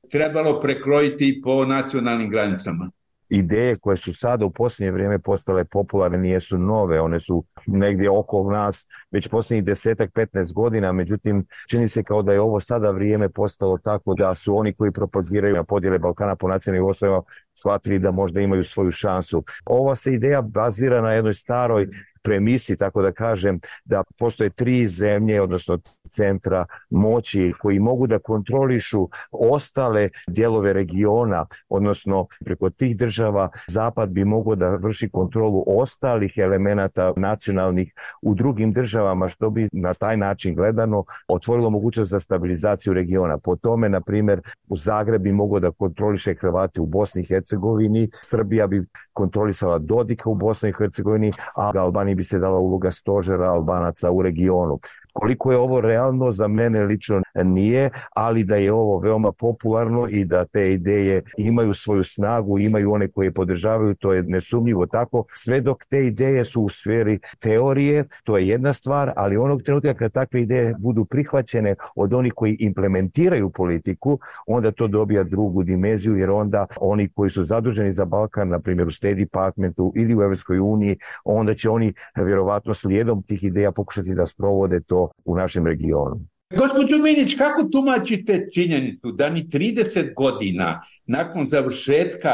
trebalo prekrojiti po nacionalnim granicama. Ideje koje su sada u posljednje vrijeme postale popularne nijesu nove, one su negdje oko nas već posljednjih 10-15 godina, međutim čini se kao da je ovo sada vrijeme postalo tako da su oni koji propagiraju na podjele Balkana po nacionalnim osnovama shvatili da možda imaju svoju šansu. Ova se ideja bazira na jednoj staroj premisi, tako da kažem, da postoje 3 zemlje, odnosno centra moći koji mogu da kontrolišu ostale dijelove regiona, odnosno preko tih država Zapad bi mogao da vrši kontrolu ostalih elemenata nacionalnih u drugim državama, što bi na taj način gledano otvorilo mogućnost za stabilizaciju regiona. Po tome, na primjer, u Zagreb bi mogao da kontroliše Hrvate u Bosni i Hercegovini, Srbija bi kontrolisala Dodika u Bosni i Hercegovini, a Albaniji bi se dala uloga stožera Albanaca u regionu. Koliko je ovo realno, za mene lično nije, ali da je ovo veoma popularno i da te ideje imaju svoju snagu, imaju one koje podržavaju, to je nesumnjivo tako. Sve dok te ideje su u sferi teorije, to je jedna stvar, ali onog trenutka kad takve ideje budu prihvaćene od onih koji implementiraju politiku, onda to dobija drugu dimenziju, jer onda oni koji su zaduženi za Balkan, na primjer u State Departmentu ili u Evropskoj uniji, onda će oni vjerovatno slijedom tih ideja pokušati da sprovode to u našem regionu. Gospođo Minić, kako tumačite činjenicu da ni 30 godina nakon završetka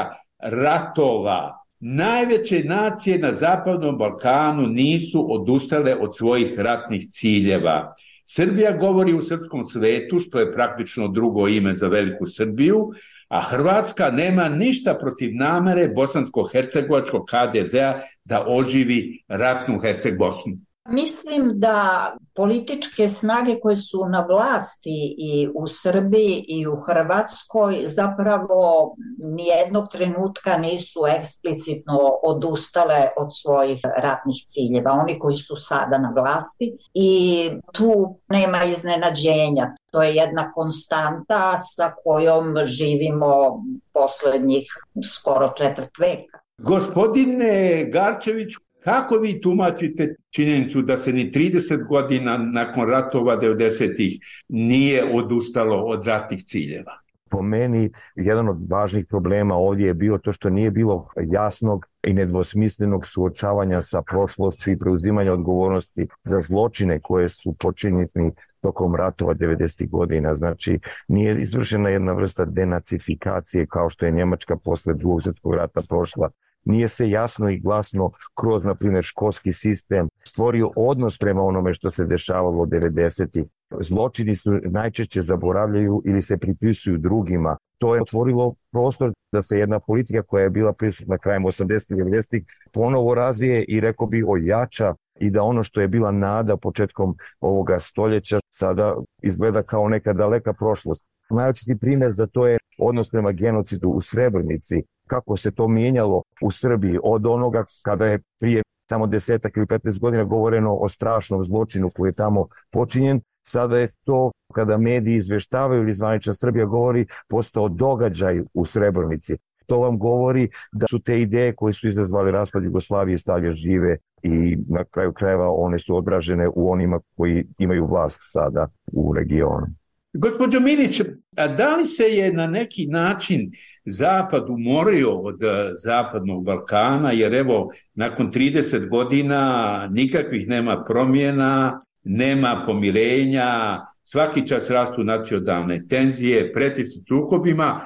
ratova najveće nacije na Zapadnom Balkanu nisu odustale od svojih ratnih ciljeva? Srbija govori u srpskom svetu, što je praktično drugo ime za Veliku Srbiju, a Hrvatska nema ništa protiv namere bosansko-hercegovačkog HDZ-a da oživi ratnu Herceg-Bosnu. Mislim da političke snage koje su na vlasti i u Srbiji i u Hrvatskoj zapravo nijednog trenutka nisu eksplicitno odustale od svojih ratnih ciljeva. Oni koji su sada na vlasti i tu nema iznenađenja. To je jedna konstanta sa kojom živimo poslednjih skoro 4 veka. Gospodine Garčeviću, kako vi tumačite činjenicu da se ni 30 godina nakon ratova 90-ih nije odustalo od ratnih ciljeva? Po meni, jedan od važnih problema ovdje je bio to što nije bilo jasnog i nedvosmislenog suočavanja sa prošlošću i preuzimanja odgovornosti za zločine koje su počinjeni tokom ratova 90. godina. Znači, nije izvršena jedna vrsta denacifikacije kao što je Njemačka posle Drugog svjetskog rata prošla. Nije se jasno i glasno kroz, na primjer, školski sistem stvorio odnos prema onome što se dešavalo od 90. Zločini su najčešće zaboravljaju ili se pripisuju drugima. To je otvorilo prostor da se jedna politika koja je bila prisutna krajem 80. i 90. ponovo razvije i rekao bi ojača i da ono što je bila nada početkom ovoga stoljeća sada izgleda kao neka daleka prošlost. Najočiti primjer za to je odnos prema genocidu u Srebrenici, kako se to mijenjalo u Srbiji od onoga kada je prije samo 10 ili 15 godina govoreno o strašnom zločinu koji je tamo počinjen. Sada je to, kada mediji izveštavaju ili zvanična Srbija govori, postao događaj u Srebrenici. To vam govori da su te ideje koje su izazvali raspad Jugoslavije stavlja žive i na kraju krajeva one su odražene u onima koji imaju vlast sada u regionu. Gospođo Minić, a da li se je na neki način Zapad umorio od Zapadnog Balkana, jer evo, nakon 30 godina nikakvih nema promjena, nema pomirenja, svaki čas rastu nacionalne tenzije, preti se sukobima,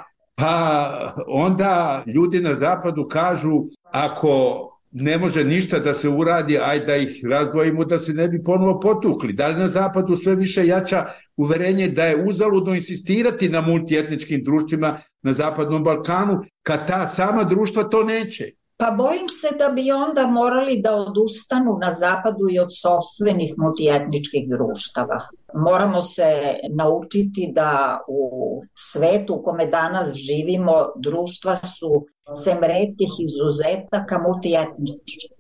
pa onda ljudi na Zapadu kažu ako ne može ništa da se uradi, ajde da ih razdvojimo da se ne bi ponovo potukli. Da li na Zapadu sve više jača uverenje da je uzaludno insistirati na multietničkim društvima na Zapadnom Balkanu, kad ta sama društva to neće? Pa bojim se da bi onda morali da odustanu na Zapadu i od sopstvenih multietničkih društava. Moramo se naučiti da u svetu u kome danas živimo društva su sem retkih izuzetaka multietnička.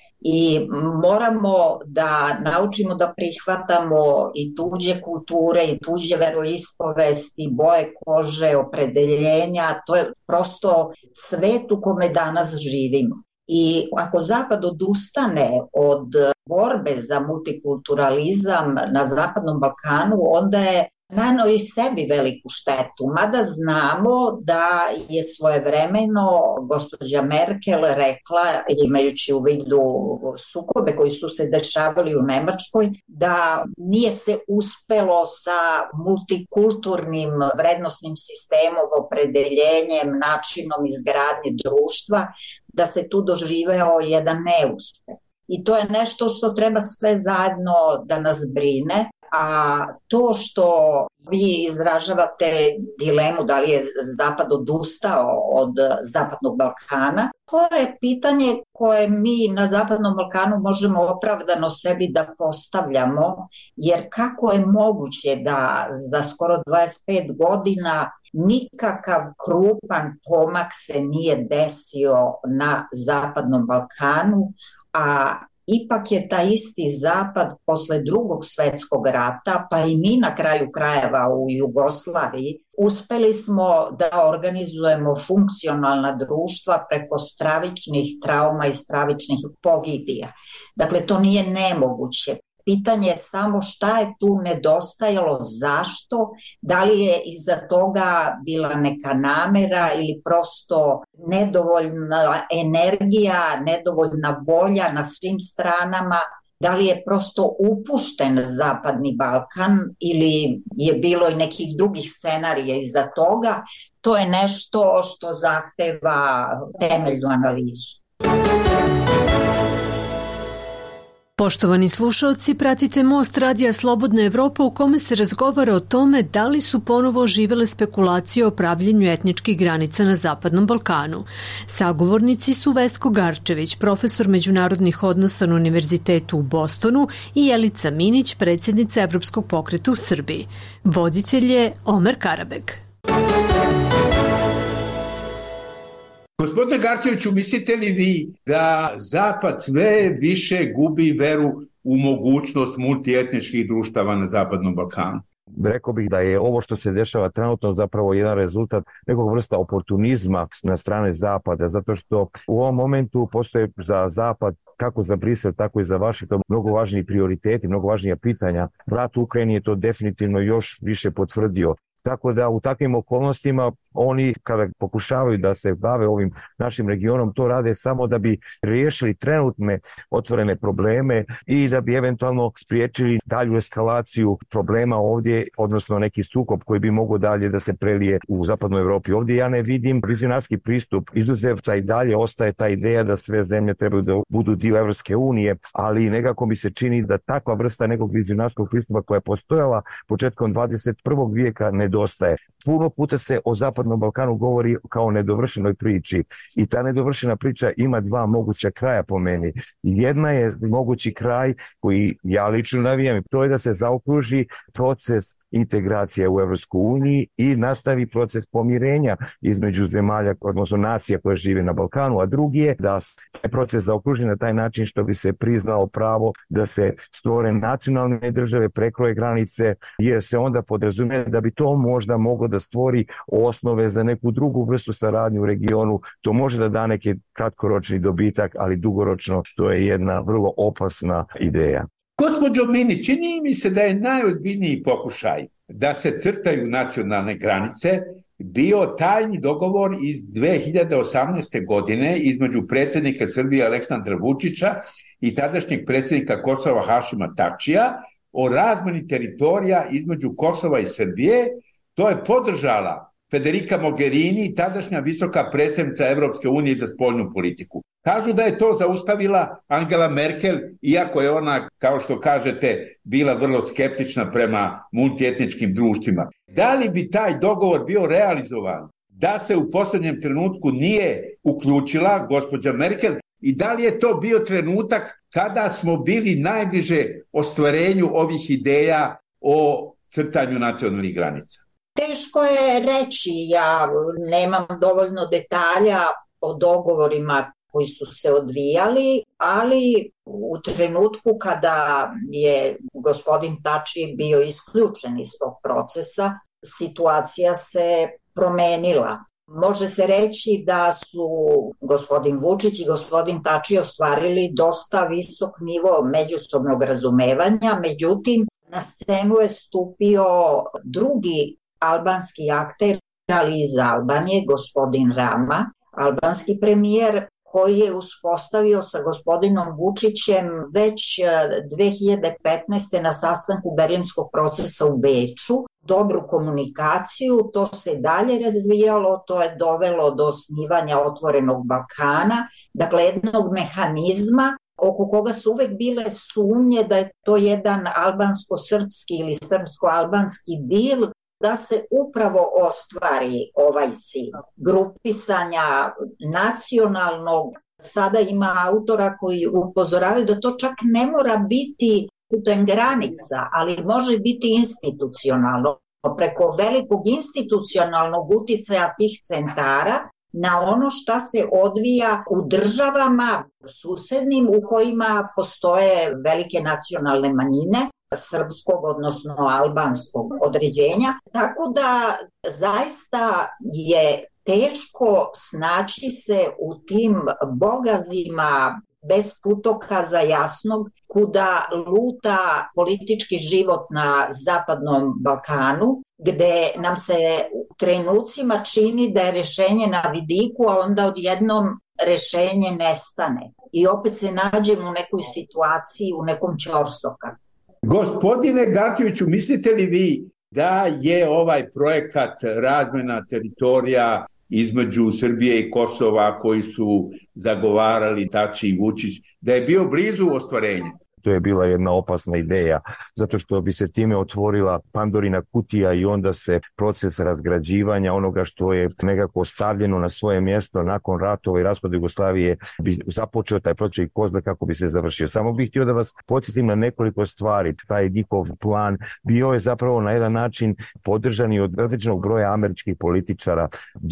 I moramo da naučimo da prihvatamo i tuđe kulture i tuđe veroispovesti, boje kože, opredeljenja. To je prosto svet u kome danas živimo. I ako Zapad odustane od borbe za multikulturalizam na Zapadnom Balkanu, onda je naneo i sebi veliku štetu, mada znamo da je svojevremeno gospođa Merkel rekla, imajući u vidu sukobe koji su se dešavali u Nemačkoj, da nije se uspelo sa multikulturnim vrednosnim sistemom, opredeljenjem, načinom izgradnje društva, da se tu doživeo jedan neuspeh. I to je nešto što treba sve zajedno da nas brine. A to što vi izražavate dilemu da li je Zapad odustao od Zapadnog Balkana, to je pitanje koje mi na Zapadnom Balkanu možemo opravdano sebi da postavljamo, jer kako je moguće da za skoro 25 godina nikakav krupan pomak se nije desio na Zapadnom Balkanu, a ipak je taj isti Zapad posle Drugog svetskog rata, pa i mi na kraju krajeva u Jugoslaviji, uspeli smo da organizujemo funkcionalna društva preko stravičnih trauma i stravičnih pogibija. Dakle, to nije nemoguće. Pitanje je samo šta je tu nedostajalo, zašto, da li je iza toga bila neka namera ili prosto nedovoljna energija, nedovoljna volja na svim stranama, da li je prosto upušten Zapadni Balkan ili je bilo i nekih drugih scenarija iza toga, to je nešto što zahteva temeljnu analizu. Poštovani slušalci, pratite Most radija Slobodna Evropa u kome se razgovara o tome da li su ponovo oživele spekulacije o pravljenju etničkih granica na Zapadnom Balkanu. Sagovornici su Vesko Garčević, profesor međunarodnih odnosa na Univerzitetu u Bostonu, i Jelica Minić, predsjednica Evropskog pokreta u Srbiji. Voditelj je Omer Karabeg. Gospodine Garčeviću, mislite li vi da Zapad sve više gubi veru u mogućnost multietničkih društava na Zapadnom Balkanu? Rekao bih da je ovo što se dešava trenutno zapravo jedan rezultat nekog vrsta oportunizma na strane Zapada, zato što u ovom momentu postoje za Zapad, kako za Brisel, tako i za Vašington, mnogo važniji prioriteti, mnogo važnija pitanja. Rat u Ukrajini je to definitivno još više potvrdio. Tako da u takvim okolnostima oni kada pokušavaju da se bave ovim našim regionom, to rade samo da bi riješili trenutne otvorene probleme i da bi eventualno spriječili dalju eskalaciju problema ovdje, odnosno neki sukob koji bi mogao dalje da se prelije u Zapadnoj Evropi. Ovdje ja ne vidim vizionarski pristup, izuzev da i dalje ostaje ta ideja da sve zemlje trebaju da budu dio Evropske unije, ali nekako mi se čini da takva vrsta nekog vizionarskog pristupa koja je postojala početkom 21. vijeka nedostaje. Puno puta se o Zapadnom Balkanu govori kao o nedovršenoj priči i ta nedovršena priča ima dva moguća kraja po meni. Jedna je mogući kraj koji ja lično navijam, to je da se zaokruži proces integracije u Evropsku uniji i nastavi proces pomirenja između zemalja, odnosno nacija koje žive na Balkanu, a drugi je da se proces zaokruži na taj način što bi se priznao pravo da se stvore nacionalne države, prekroje granice, jer se onda podrazumije da bi to možda moglo da stvori osnove za neku drugu vrstu saradnje u regionu. To može da da neki kratkoročni dobitak, ali dugoročno to je jedna vrlo opasna ideja. Gospođo Mini, čini mi se da je najozbiljniji pokušaj da se crtaju nacionalne granice bio tajni dogovor iz 2018. godine između predsjednika Srbije Aleksandra Vučića i tadašnjeg predsjednika Kosova Hašima Tačija o razmeni teritorija između Kosova i Srbije. To je podržala Federica Mogherini, tadašnja visoka predstavnica Evropske unije za spoljnu politiku. Kažu da je to zaustavila Angela Merkel, iako je ona, kao što kažete, bila vrlo skeptična prema multietničkim društvima. Da li bi taj dogovor bio realizovan da se u posljednjem trenutku nije uključila gospođa Merkel i da li je to bio trenutak kada smo bili najbliže ostvarenju ovih ideja o crtanju nacionalnih granica? Teško je reći, ja nemam dovoljno detalja o dogovorima koji su se odvijali, ali u trenutku kada je gospodin Tači bio isključen iz tog procesa, situacija se promenila. Može se reći da su gospodin Vučić i gospodin Tači ostvarili dosta visok nivo međusobnog razumevanja, međutim, Na scenu je stupio drugi albanski akter, ali iz Albanije, gospodin Rama, albanski premijer, koji je uspostavio sa gospodinom Vučićem već 2015. na sastanku Berlinskog procesa u Beču dobru komunikaciju. To se dalje razvijalo, to je dovelo do osnivanja Otvorenog Balkana, dakle jednog mehanizma oko koga su uvek bile sumnje da je to jedan albansko-srpski ili srpsko-albanski dil, da se upravo ostvari ovaj cilj grupisanja nacionalnog. Sada ima autora koji upozoravaju da to čak ne mora biti putem granica, ali može biti institucionalno, preko velikog institucionalnog uticaja tih centara na ono šta se odvija u državama susednim u kojima postoje velike nacionalne manjine srpskog, odnosno albanskog određenja. Tako da zaista je teško snaći se u tim bogazima bez putokaza jasnog kuda luta politički život na Zapadnom Balkanu, gde nam se u trenucima čini da je rešenje na vidiku, a onda odjednom rešenje nestane. I opet se nađemo u nekoj situaciji, u nekom ćorsoka. Gospodine Garčeviću, mislite li vi da je ovaj projekat razmena teritorija između Srbije i Kosova koji su zagovarali Tači i Vučić, da je bio blizu ostvarenja? To je bila jedna opasna ideja, zato što bi se time otvorila Pandorina kutija i onda se proces razgrađivanja onoga što je nekako stavljeno na svoje mjesto nakon ratova i raspada Jugoslavije bi započeo taj proces i ko zna kako bi se završio. Samo bih htio da vas podsjetim na nekoliko stvari. Taj Dikov plan bio je zapravo na jedan način podržan i od određenog broja američkih političara.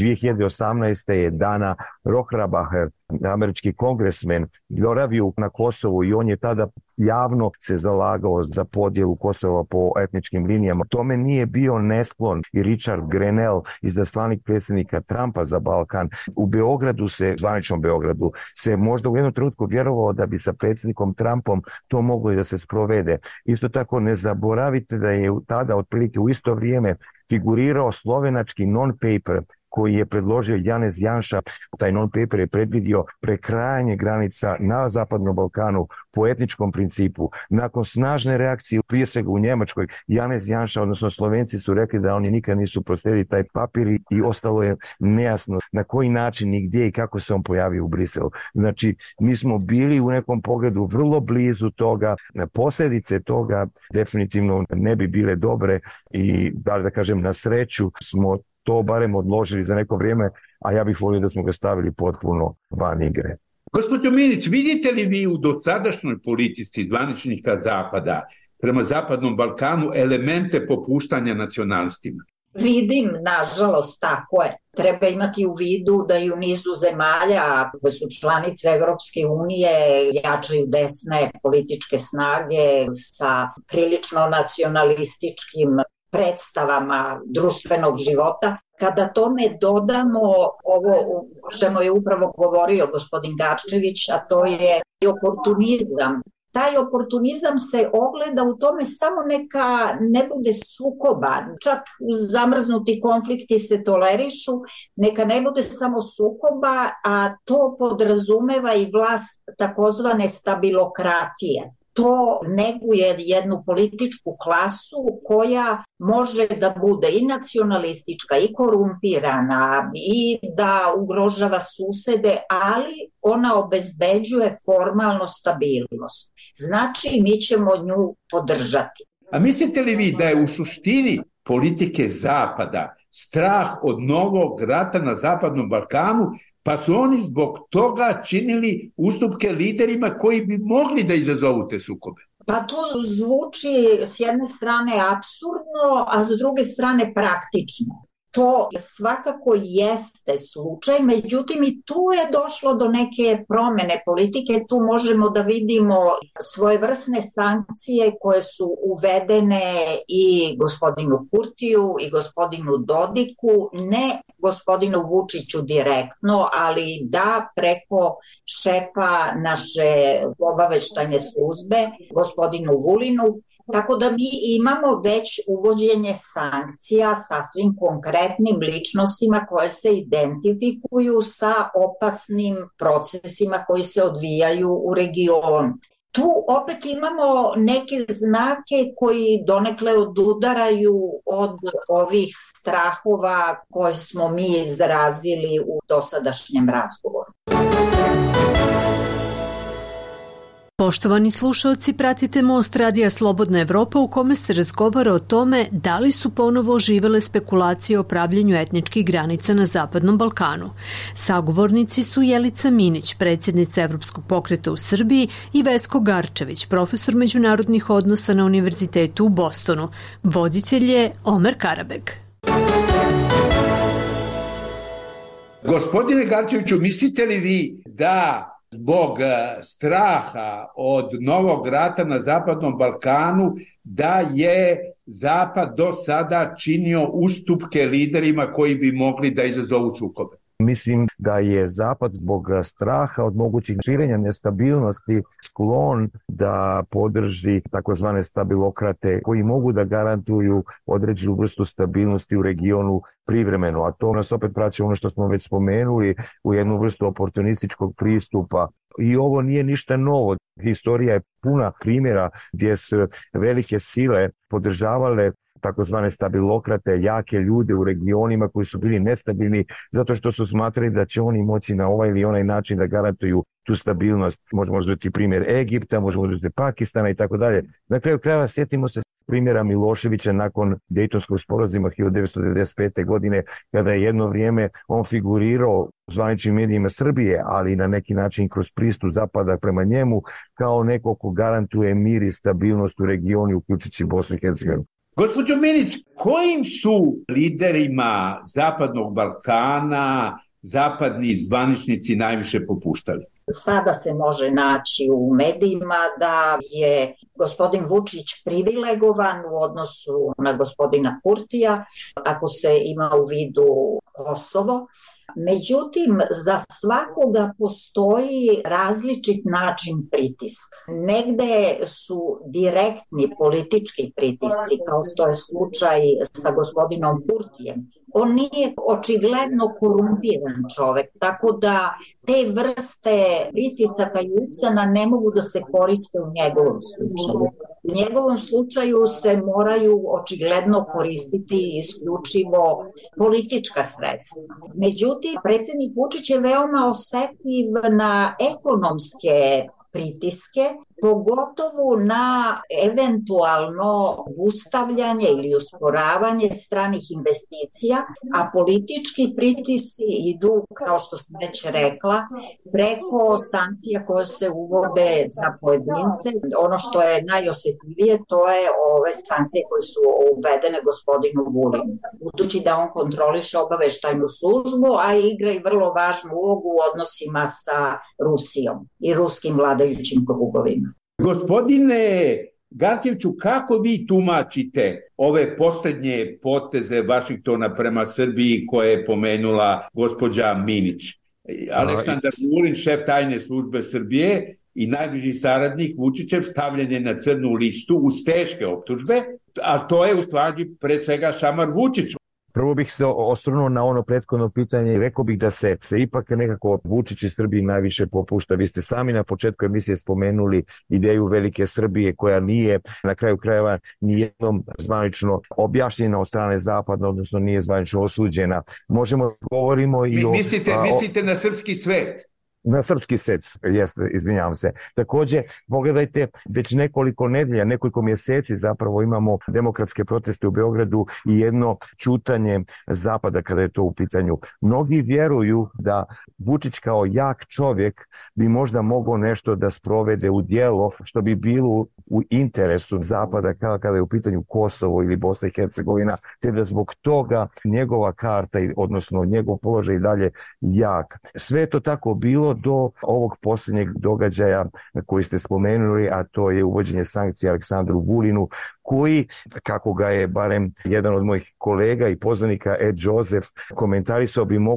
2018. je Dana Rohrabacher, američki kongresmen, boravio na Kosovu i on je tada javno se zalagao za podjelu Kosova po etničkim linijama. Tome nije bio nesklon i Richard Grenell, izaslanik predsjednika Trumpa za Balkan. U Beogradu zvaničnom Beogradu, se možda u jednom trenutku vjerovalo da bi sa predsjednikom Trumpom to moglo i da se sprovede. Isto tako ne zaboravite da je tada otprilike u isto vrijeme figurirao slovenački non-paper koji je predložio Janez Janša. Taj non-paper je predvidio prekrajanje granica na Zapadnom Balkanu po etničkom principu. Nakon snažne reakcije, prije svega u Njemačkoj, Janez Janša, odnosno Slovenci su rekli da oni nikad nisu proslijedili taj papir i ostalo je nejasno na koji način i gdje i kako se on pojavio u Briselu. Znači, mi smo bili u nekom pogledu vrlo blizu toga. Posljedice toga definitivno ne bi bile dobre i, da kažem, na sreću smo to barem odložili za neko vrijeme, a ja bih volio da smo ga stavili potpuno van igre. Gospođo Milić, vidite li vi u dosadašnjoj politici zvaničnika Zapada prema Zapadnom Balkanu elemente popuštanja nacionalistima? Vidim, nažalost, tako je. Treba imati u vidu da i u nizu zemalja koje su članice Evropske unije jačaju desne političke snage sa prilično nacionalističkim predstavama društvenog života. Kada tome dodamo ovo o čemu je upravo govorio gospodin Garčević, a to je i oportunizam. Taj oportunizam se ogleda u tome samo neka ne bude sukoba, čak zamrznuti konflikti se tolerišu, neka ne bude samo sukoba, a to podrazumeva i vlast takozvane stabilokratije. To neguje jednu političku klasu koja može da bude i nacionalistička i korumpirana i da ugrožava susede, ali ona obezbeđuje formalno stabilnost. Znači, mi ćemo nju podržati. A mislite li vi da je u suštini politike Zapada strah od novog rata na Zapadnom Balkanu, pa su oni zbog toga činili ustupke liderima koji bi mogli da izazovu te sukobe? Pa to zvuči s jedne strane apsurdno, a s druge strane praktično. To svakako jeste slučaj, međutim i tu je došlo do neke promene politike. Tu možemo da vidimo svojevrsne sankcije koje su uvedene i gospodinu Kurtiju i gospodinu Dodiku, ne gospodinu Vučiću direktno, ali da preko šefa naše obaveštajne službe, gospodinu Vulinu. Tako da mi imamo već uvođenje sankcija sa svim konkretnim ličnostima koje se identifikuju sa opasnim procesima koji se odvijaju u regionu. Tu opet imamo neke znake koji donekle odudaraju od ovih strahova koje smo mi izrazili u dosadašnjem razgovoru. Poštovani slušalci, pratite Most Radija Slobodna Evropa u kome se razgovara o tome da li su ponovo oživele spekulacije o pravljenju etničkih granica na Zapadnom Balkanu. Sagovornici su Jelica Minić, predsjednica Evropskog pokreta u Srbiji, i Vesko Garčević, profesor međunarodnih odnosa na Univerzitetu u Bostonu. Voditelj je Omer Karabeg. Gospodine Garčeviću, mislite li vi da zbog straha od novog rata na Zapadnom Balkanu da je Zapad do sada činio ustupke liderima koji bi mogli da izazovu sukobe? Mislim da je Zapad zbog straha od mogućih širenja nestabilnosti sklon da podrži takozvane stabilokrate koji mogu da garantuju određenu vrstu stabilnosti u regionu privremeno, a to nas opet vraća ono što smo već spomenuli u jednu vrstu oportunističkog pristupa. I ovo nije ništa novo. Historija je puna primjera gdje su velike sile podržavale takozvane stabilokrate, jake ljude u regionima koji su bili nestabilni zato što su smatrali da će oni moći na ovaj ili onaj način da garantuju tu stabilnost. Možemo uzeti primjer Egipta, možemo uzeti Pakistana i tako dalje. Na kraju krajeva sjetimo se primjera Miloševića nakon Dejtonskog sporazuma 1995. godine, kada je jedno vrijeme on figurirao u zvaničnim medijima Srbije, ali na neki način kroz pristup Zapada prema njemu, kao neko ko garantuje mir i stabilnost u regionu, uključujući Bosnu i Hercegovinu. Gospođo Minić, kojim su liderima Zapadnog Balkana zapadni zvaničnici najviše popuštali? Sada se može naći u medijima da je gospodin Vučić privilegovan u odnosu na gospodina Kurtija, ako se ima u vidu Kosovo. Međutim, za svakoga postoji različit način pritiska. Negde su direktni politički pritisci, kao što je slučaj sa gospodinom Kurtijem. On nije očigledno korumpiran čovek, tako da te vrste pritisaka i ucena ne mogu da se koriste u njegovom slučaju. U njegovom slučaju se moraju očigledno koristiti isključivo politička sredstva. Međutim, predsjednik Vučić je veoma osetljiv na ekonomske pritiske, pogotovo na eventualno ustavljanje ili usporavanje stranih investicija, a politički pritisci idu, kao što sam već rekla, preko sankcija koje se uvode za pojedince. Ono što je najosjetljivije, to je ove sankcije koje su uvedene gospodinu Vulinu. Budući da on kontroliše obaveštajnu službu, a igra i vrlo važnu ulogu u odnosima sa Rusijom i ruskim vladajućim krugovima. Gospodine Garčeviću, kako vi tumačite ove posljednje poteze Vašingtona prema Srbiji koje je pomenula gospođa Minić? Aleksandar Vulin, šef tajne službe Srbije i najbliži saradnik Vučićev, stavljen je na crnu listu uz teške optužbe, a to je u stvari pre svega šamar Vučiću. Prvo bih se osvrnuo na ono prethodno pitanje i rekao bih da se ipak nekako Vučić i Srbiji najviše popušta. Vi ste sami na početku emisije spomenuli ideju velike Srbije koja nije na kraju krajeva nijednom zvanično objašnjena od strane Zapada, odnosno nije zvanično osuđena. Možemo govorimo i mislite na srpski svet? Na srpski svet, jeste, izvinjavam se. Također, pogledajte, već nekoliko nedelja, nekoliko mjeseci zapravo imamo demokratske proteste u Beogradu i jedno čutanje Zapada kada je to u pitanju. Mnogi vjeruju da Vučić kao jak čovjek bi možda mogao nešto da sprovede u djelo što bi bilo u interesu Zapada kada je u pitanju Kosovo ili Bosna i Hercegovina, te da zbog toga njegova karta, odnosno njegov položaj i dalje jak. Sve je to tako bilo do ovog posljednjeg događaja koji ste spomenuli, a to je uvođenje sankcija Aleksandru Vulinu, koji, kako ga je barem jedan od mojih kolega i poznanika Ed Joseph komentarisao, bi mogao da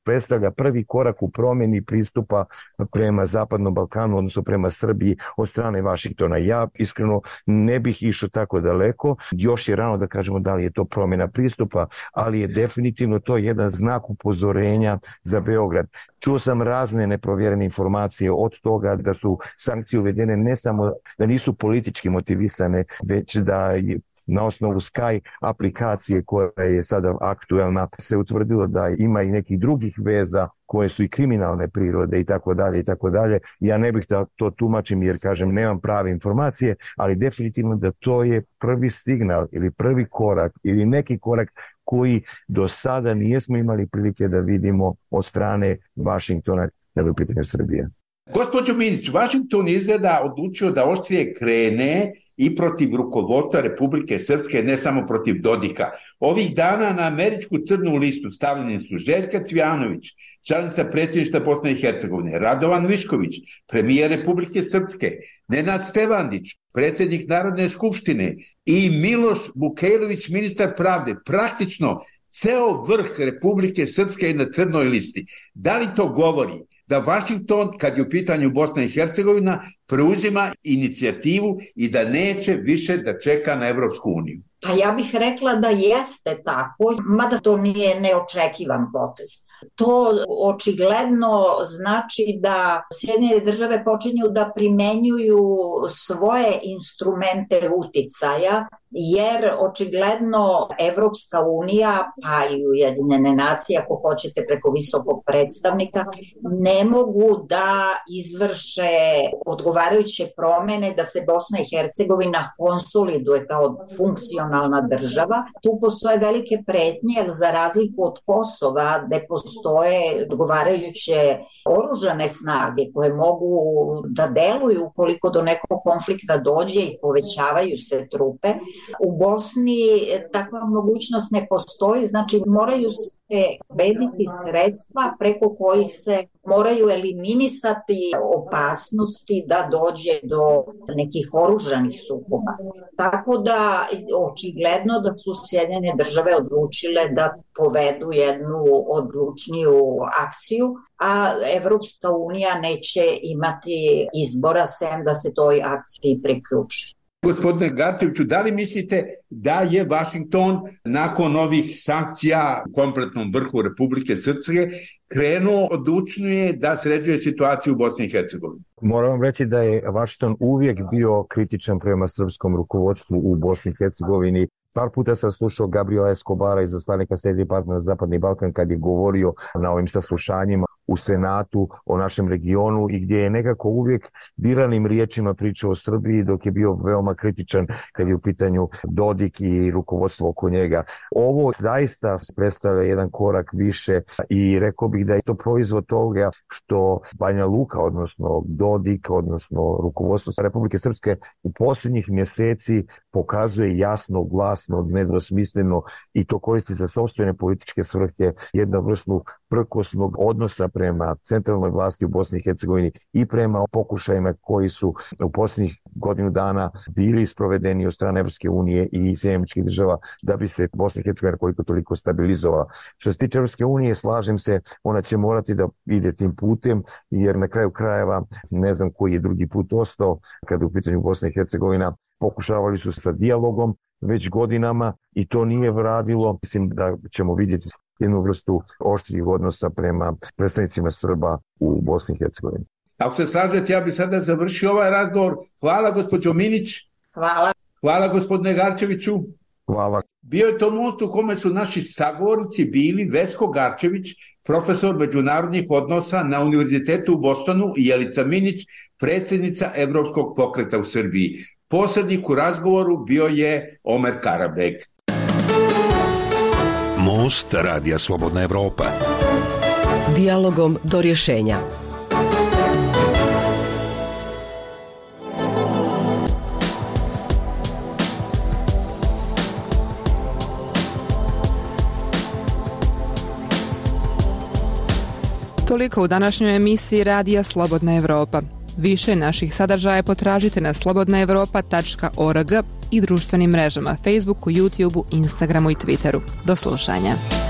predstavlja prvi korak u promjeni pristupa prema Zapadnom Balkanu, odnosno prema Srbiji od strane Vašingtona. Ja iskreno ne bih išao tako daleko, još je rano da kažemo da li je to promjena pristupa, ali je definitivno to jedan znak upozorenja za Beograd. Čuo sam razne neprovjerene informacije od toga da su sankcije uvedene ne samo da nisu politički motivisane, već da je na osnovu Sky aplikacije koja je sada aktuelna se utvrdilo da ima i nekih drugih veza koje su i kriminalne prirode i tako dalje i tako dalje. Ja ne bih da to tumačim jer kažem nemam prave informacije, ali definitivno da to je prvi signal ili prvi korak ili neki korak koji do sada nijesmo imali prilike da vidimo od strane Vašingtona kada je u pitanju Srbije. Gospođo Minić, Vašington izgleda odlučio da oštrije krene i protiv rukovodstva Republike Srpske, ne samo protiv Dodika. Ovih dana na američku crnu listu stavljeni su Željka Cvijanović, članica predsjedništva Bosne i Hercegovine, Radovan Višković, premijer Republike Srpske, Nenad Stevandić, predsjednik Narodne skupštine i Miloš Bukejlović, ministar pravde. Praktično ceo vrh Republike Srpske je na crnoj listi. Da li to govori da Vašington, kad je u pitanju Bosna i Hercegovina, preuzima inicijativu i da neće više da čeka na Evropsku uniju? Pa ja bih rekla da jeste tako, mada to nije neočekivan potez. To očigledno znači da Sjedinjene države počinju da primenjuju svoje instrumente uticaja, jer očigledno Evropska unija, pa i Ujedinjene nacije, ako hoćete preko visokog predstavnika, ne mogu da izvrše odgovarajuće promene da se Bosna i Hercegovina konsoliduje kao funkcionalna država. Tu postoje velike pretnje, jer za razliku od Kosova, gde postoje odgovarajuće oružane snage koje mogu da deluju ukoliko do nekog konflikta dođe i povećavaju se trupe, u Bosni takva mogućnost ne postoji, znači moraju se obezbediti sredstva preko kojih se moraju eliminisati opasnosti da dođe do nekih oružanih sukoba. Tako da očigledno da su Sjedinjene države odlučile da povedu jednu odlučniju akciju, a Evropska unija neće imati izbora sem da se toj akciji priključi. Gospodine Garčeviću, da li mislite da je Vašington nakon ovih sankcija u kompletnom vrhu Republike Srpske krenuo odlučnije da sređuje situaciju u Bosni i Hercegovini? Moram vam reći da je Vašington uvijek bio kritičan prema srpskom rukovodstvu u Bosni i Hercegovini. Par puta sam slušao Gabriela Escobara, izaslanika State Departmenta za Zapadni Balkan, kad je govorio na ovim saslušanjima u Senatu o našem regionu i gdje je nekako uvijek biranim riječima pričao o Srbiji, dok je bio veoma kritičan kad je u pitanju Dodik i rukovodstvo oko njega. Ovo zaista predstavlja jedan korak više i rekao bih da je to proizvod toga što Banja Luka, odnosno Dodik, odnosno rukovodstvo Republike Srpske u posljednjih mjeseci pokazuje jasno, glasno, nedvosmisleno i to koristi za sopstvene političke svrhe jednovrsnu prkosnog odnosa prema centralnoj vlasti u Bosni i Hercegovini i prema pokušajima koji su u posljednjih godinu dana bili sprovedeni od strane Evropske unije i Sjedinjenih država da bi se Bosna i Hercegovina koliko toliko stabilizovala. Što se tiče Evropske unije, slažem se, ona će morati da ide tim putem, jer na kraju krajeva ne znam koji je drugi put ostao kada je u pitanju Bosna i Hercegovina. Pokušavali su sa dijalogom već godinama i to nije radilo. Mislim da ćemo vidjeti jednu vrstu oštrih odnosa prema predstavnicima Srba u Bosni i Hercegovini. Ako se slažete, ja bih sada završio ovaj razgovor. Hvala gospođo Minić. Hvala. Hvala gospodine Garčeviću. Hvala. Bio je to most u kome su naši sagovornici bili Vesko Garčević, profesor međunarodnih odnosa na Univerzitetu u Bostonu, i Jelica Minić, predsjednica Evropskog pokreta u Srbiji. Posrednik u razgovoru bio je Omer Karabek. Most Radija Slobodna Evropa. Dijalogom do rješenja. Toliko u današnjoj emisiji Radija Slobodna Evropa. Više naših sadržaja potražite na slobodnaevropa.org i društvenim mrežama Facebooku, YouTubeu, Instagramu i Twitteru. Do slušanja.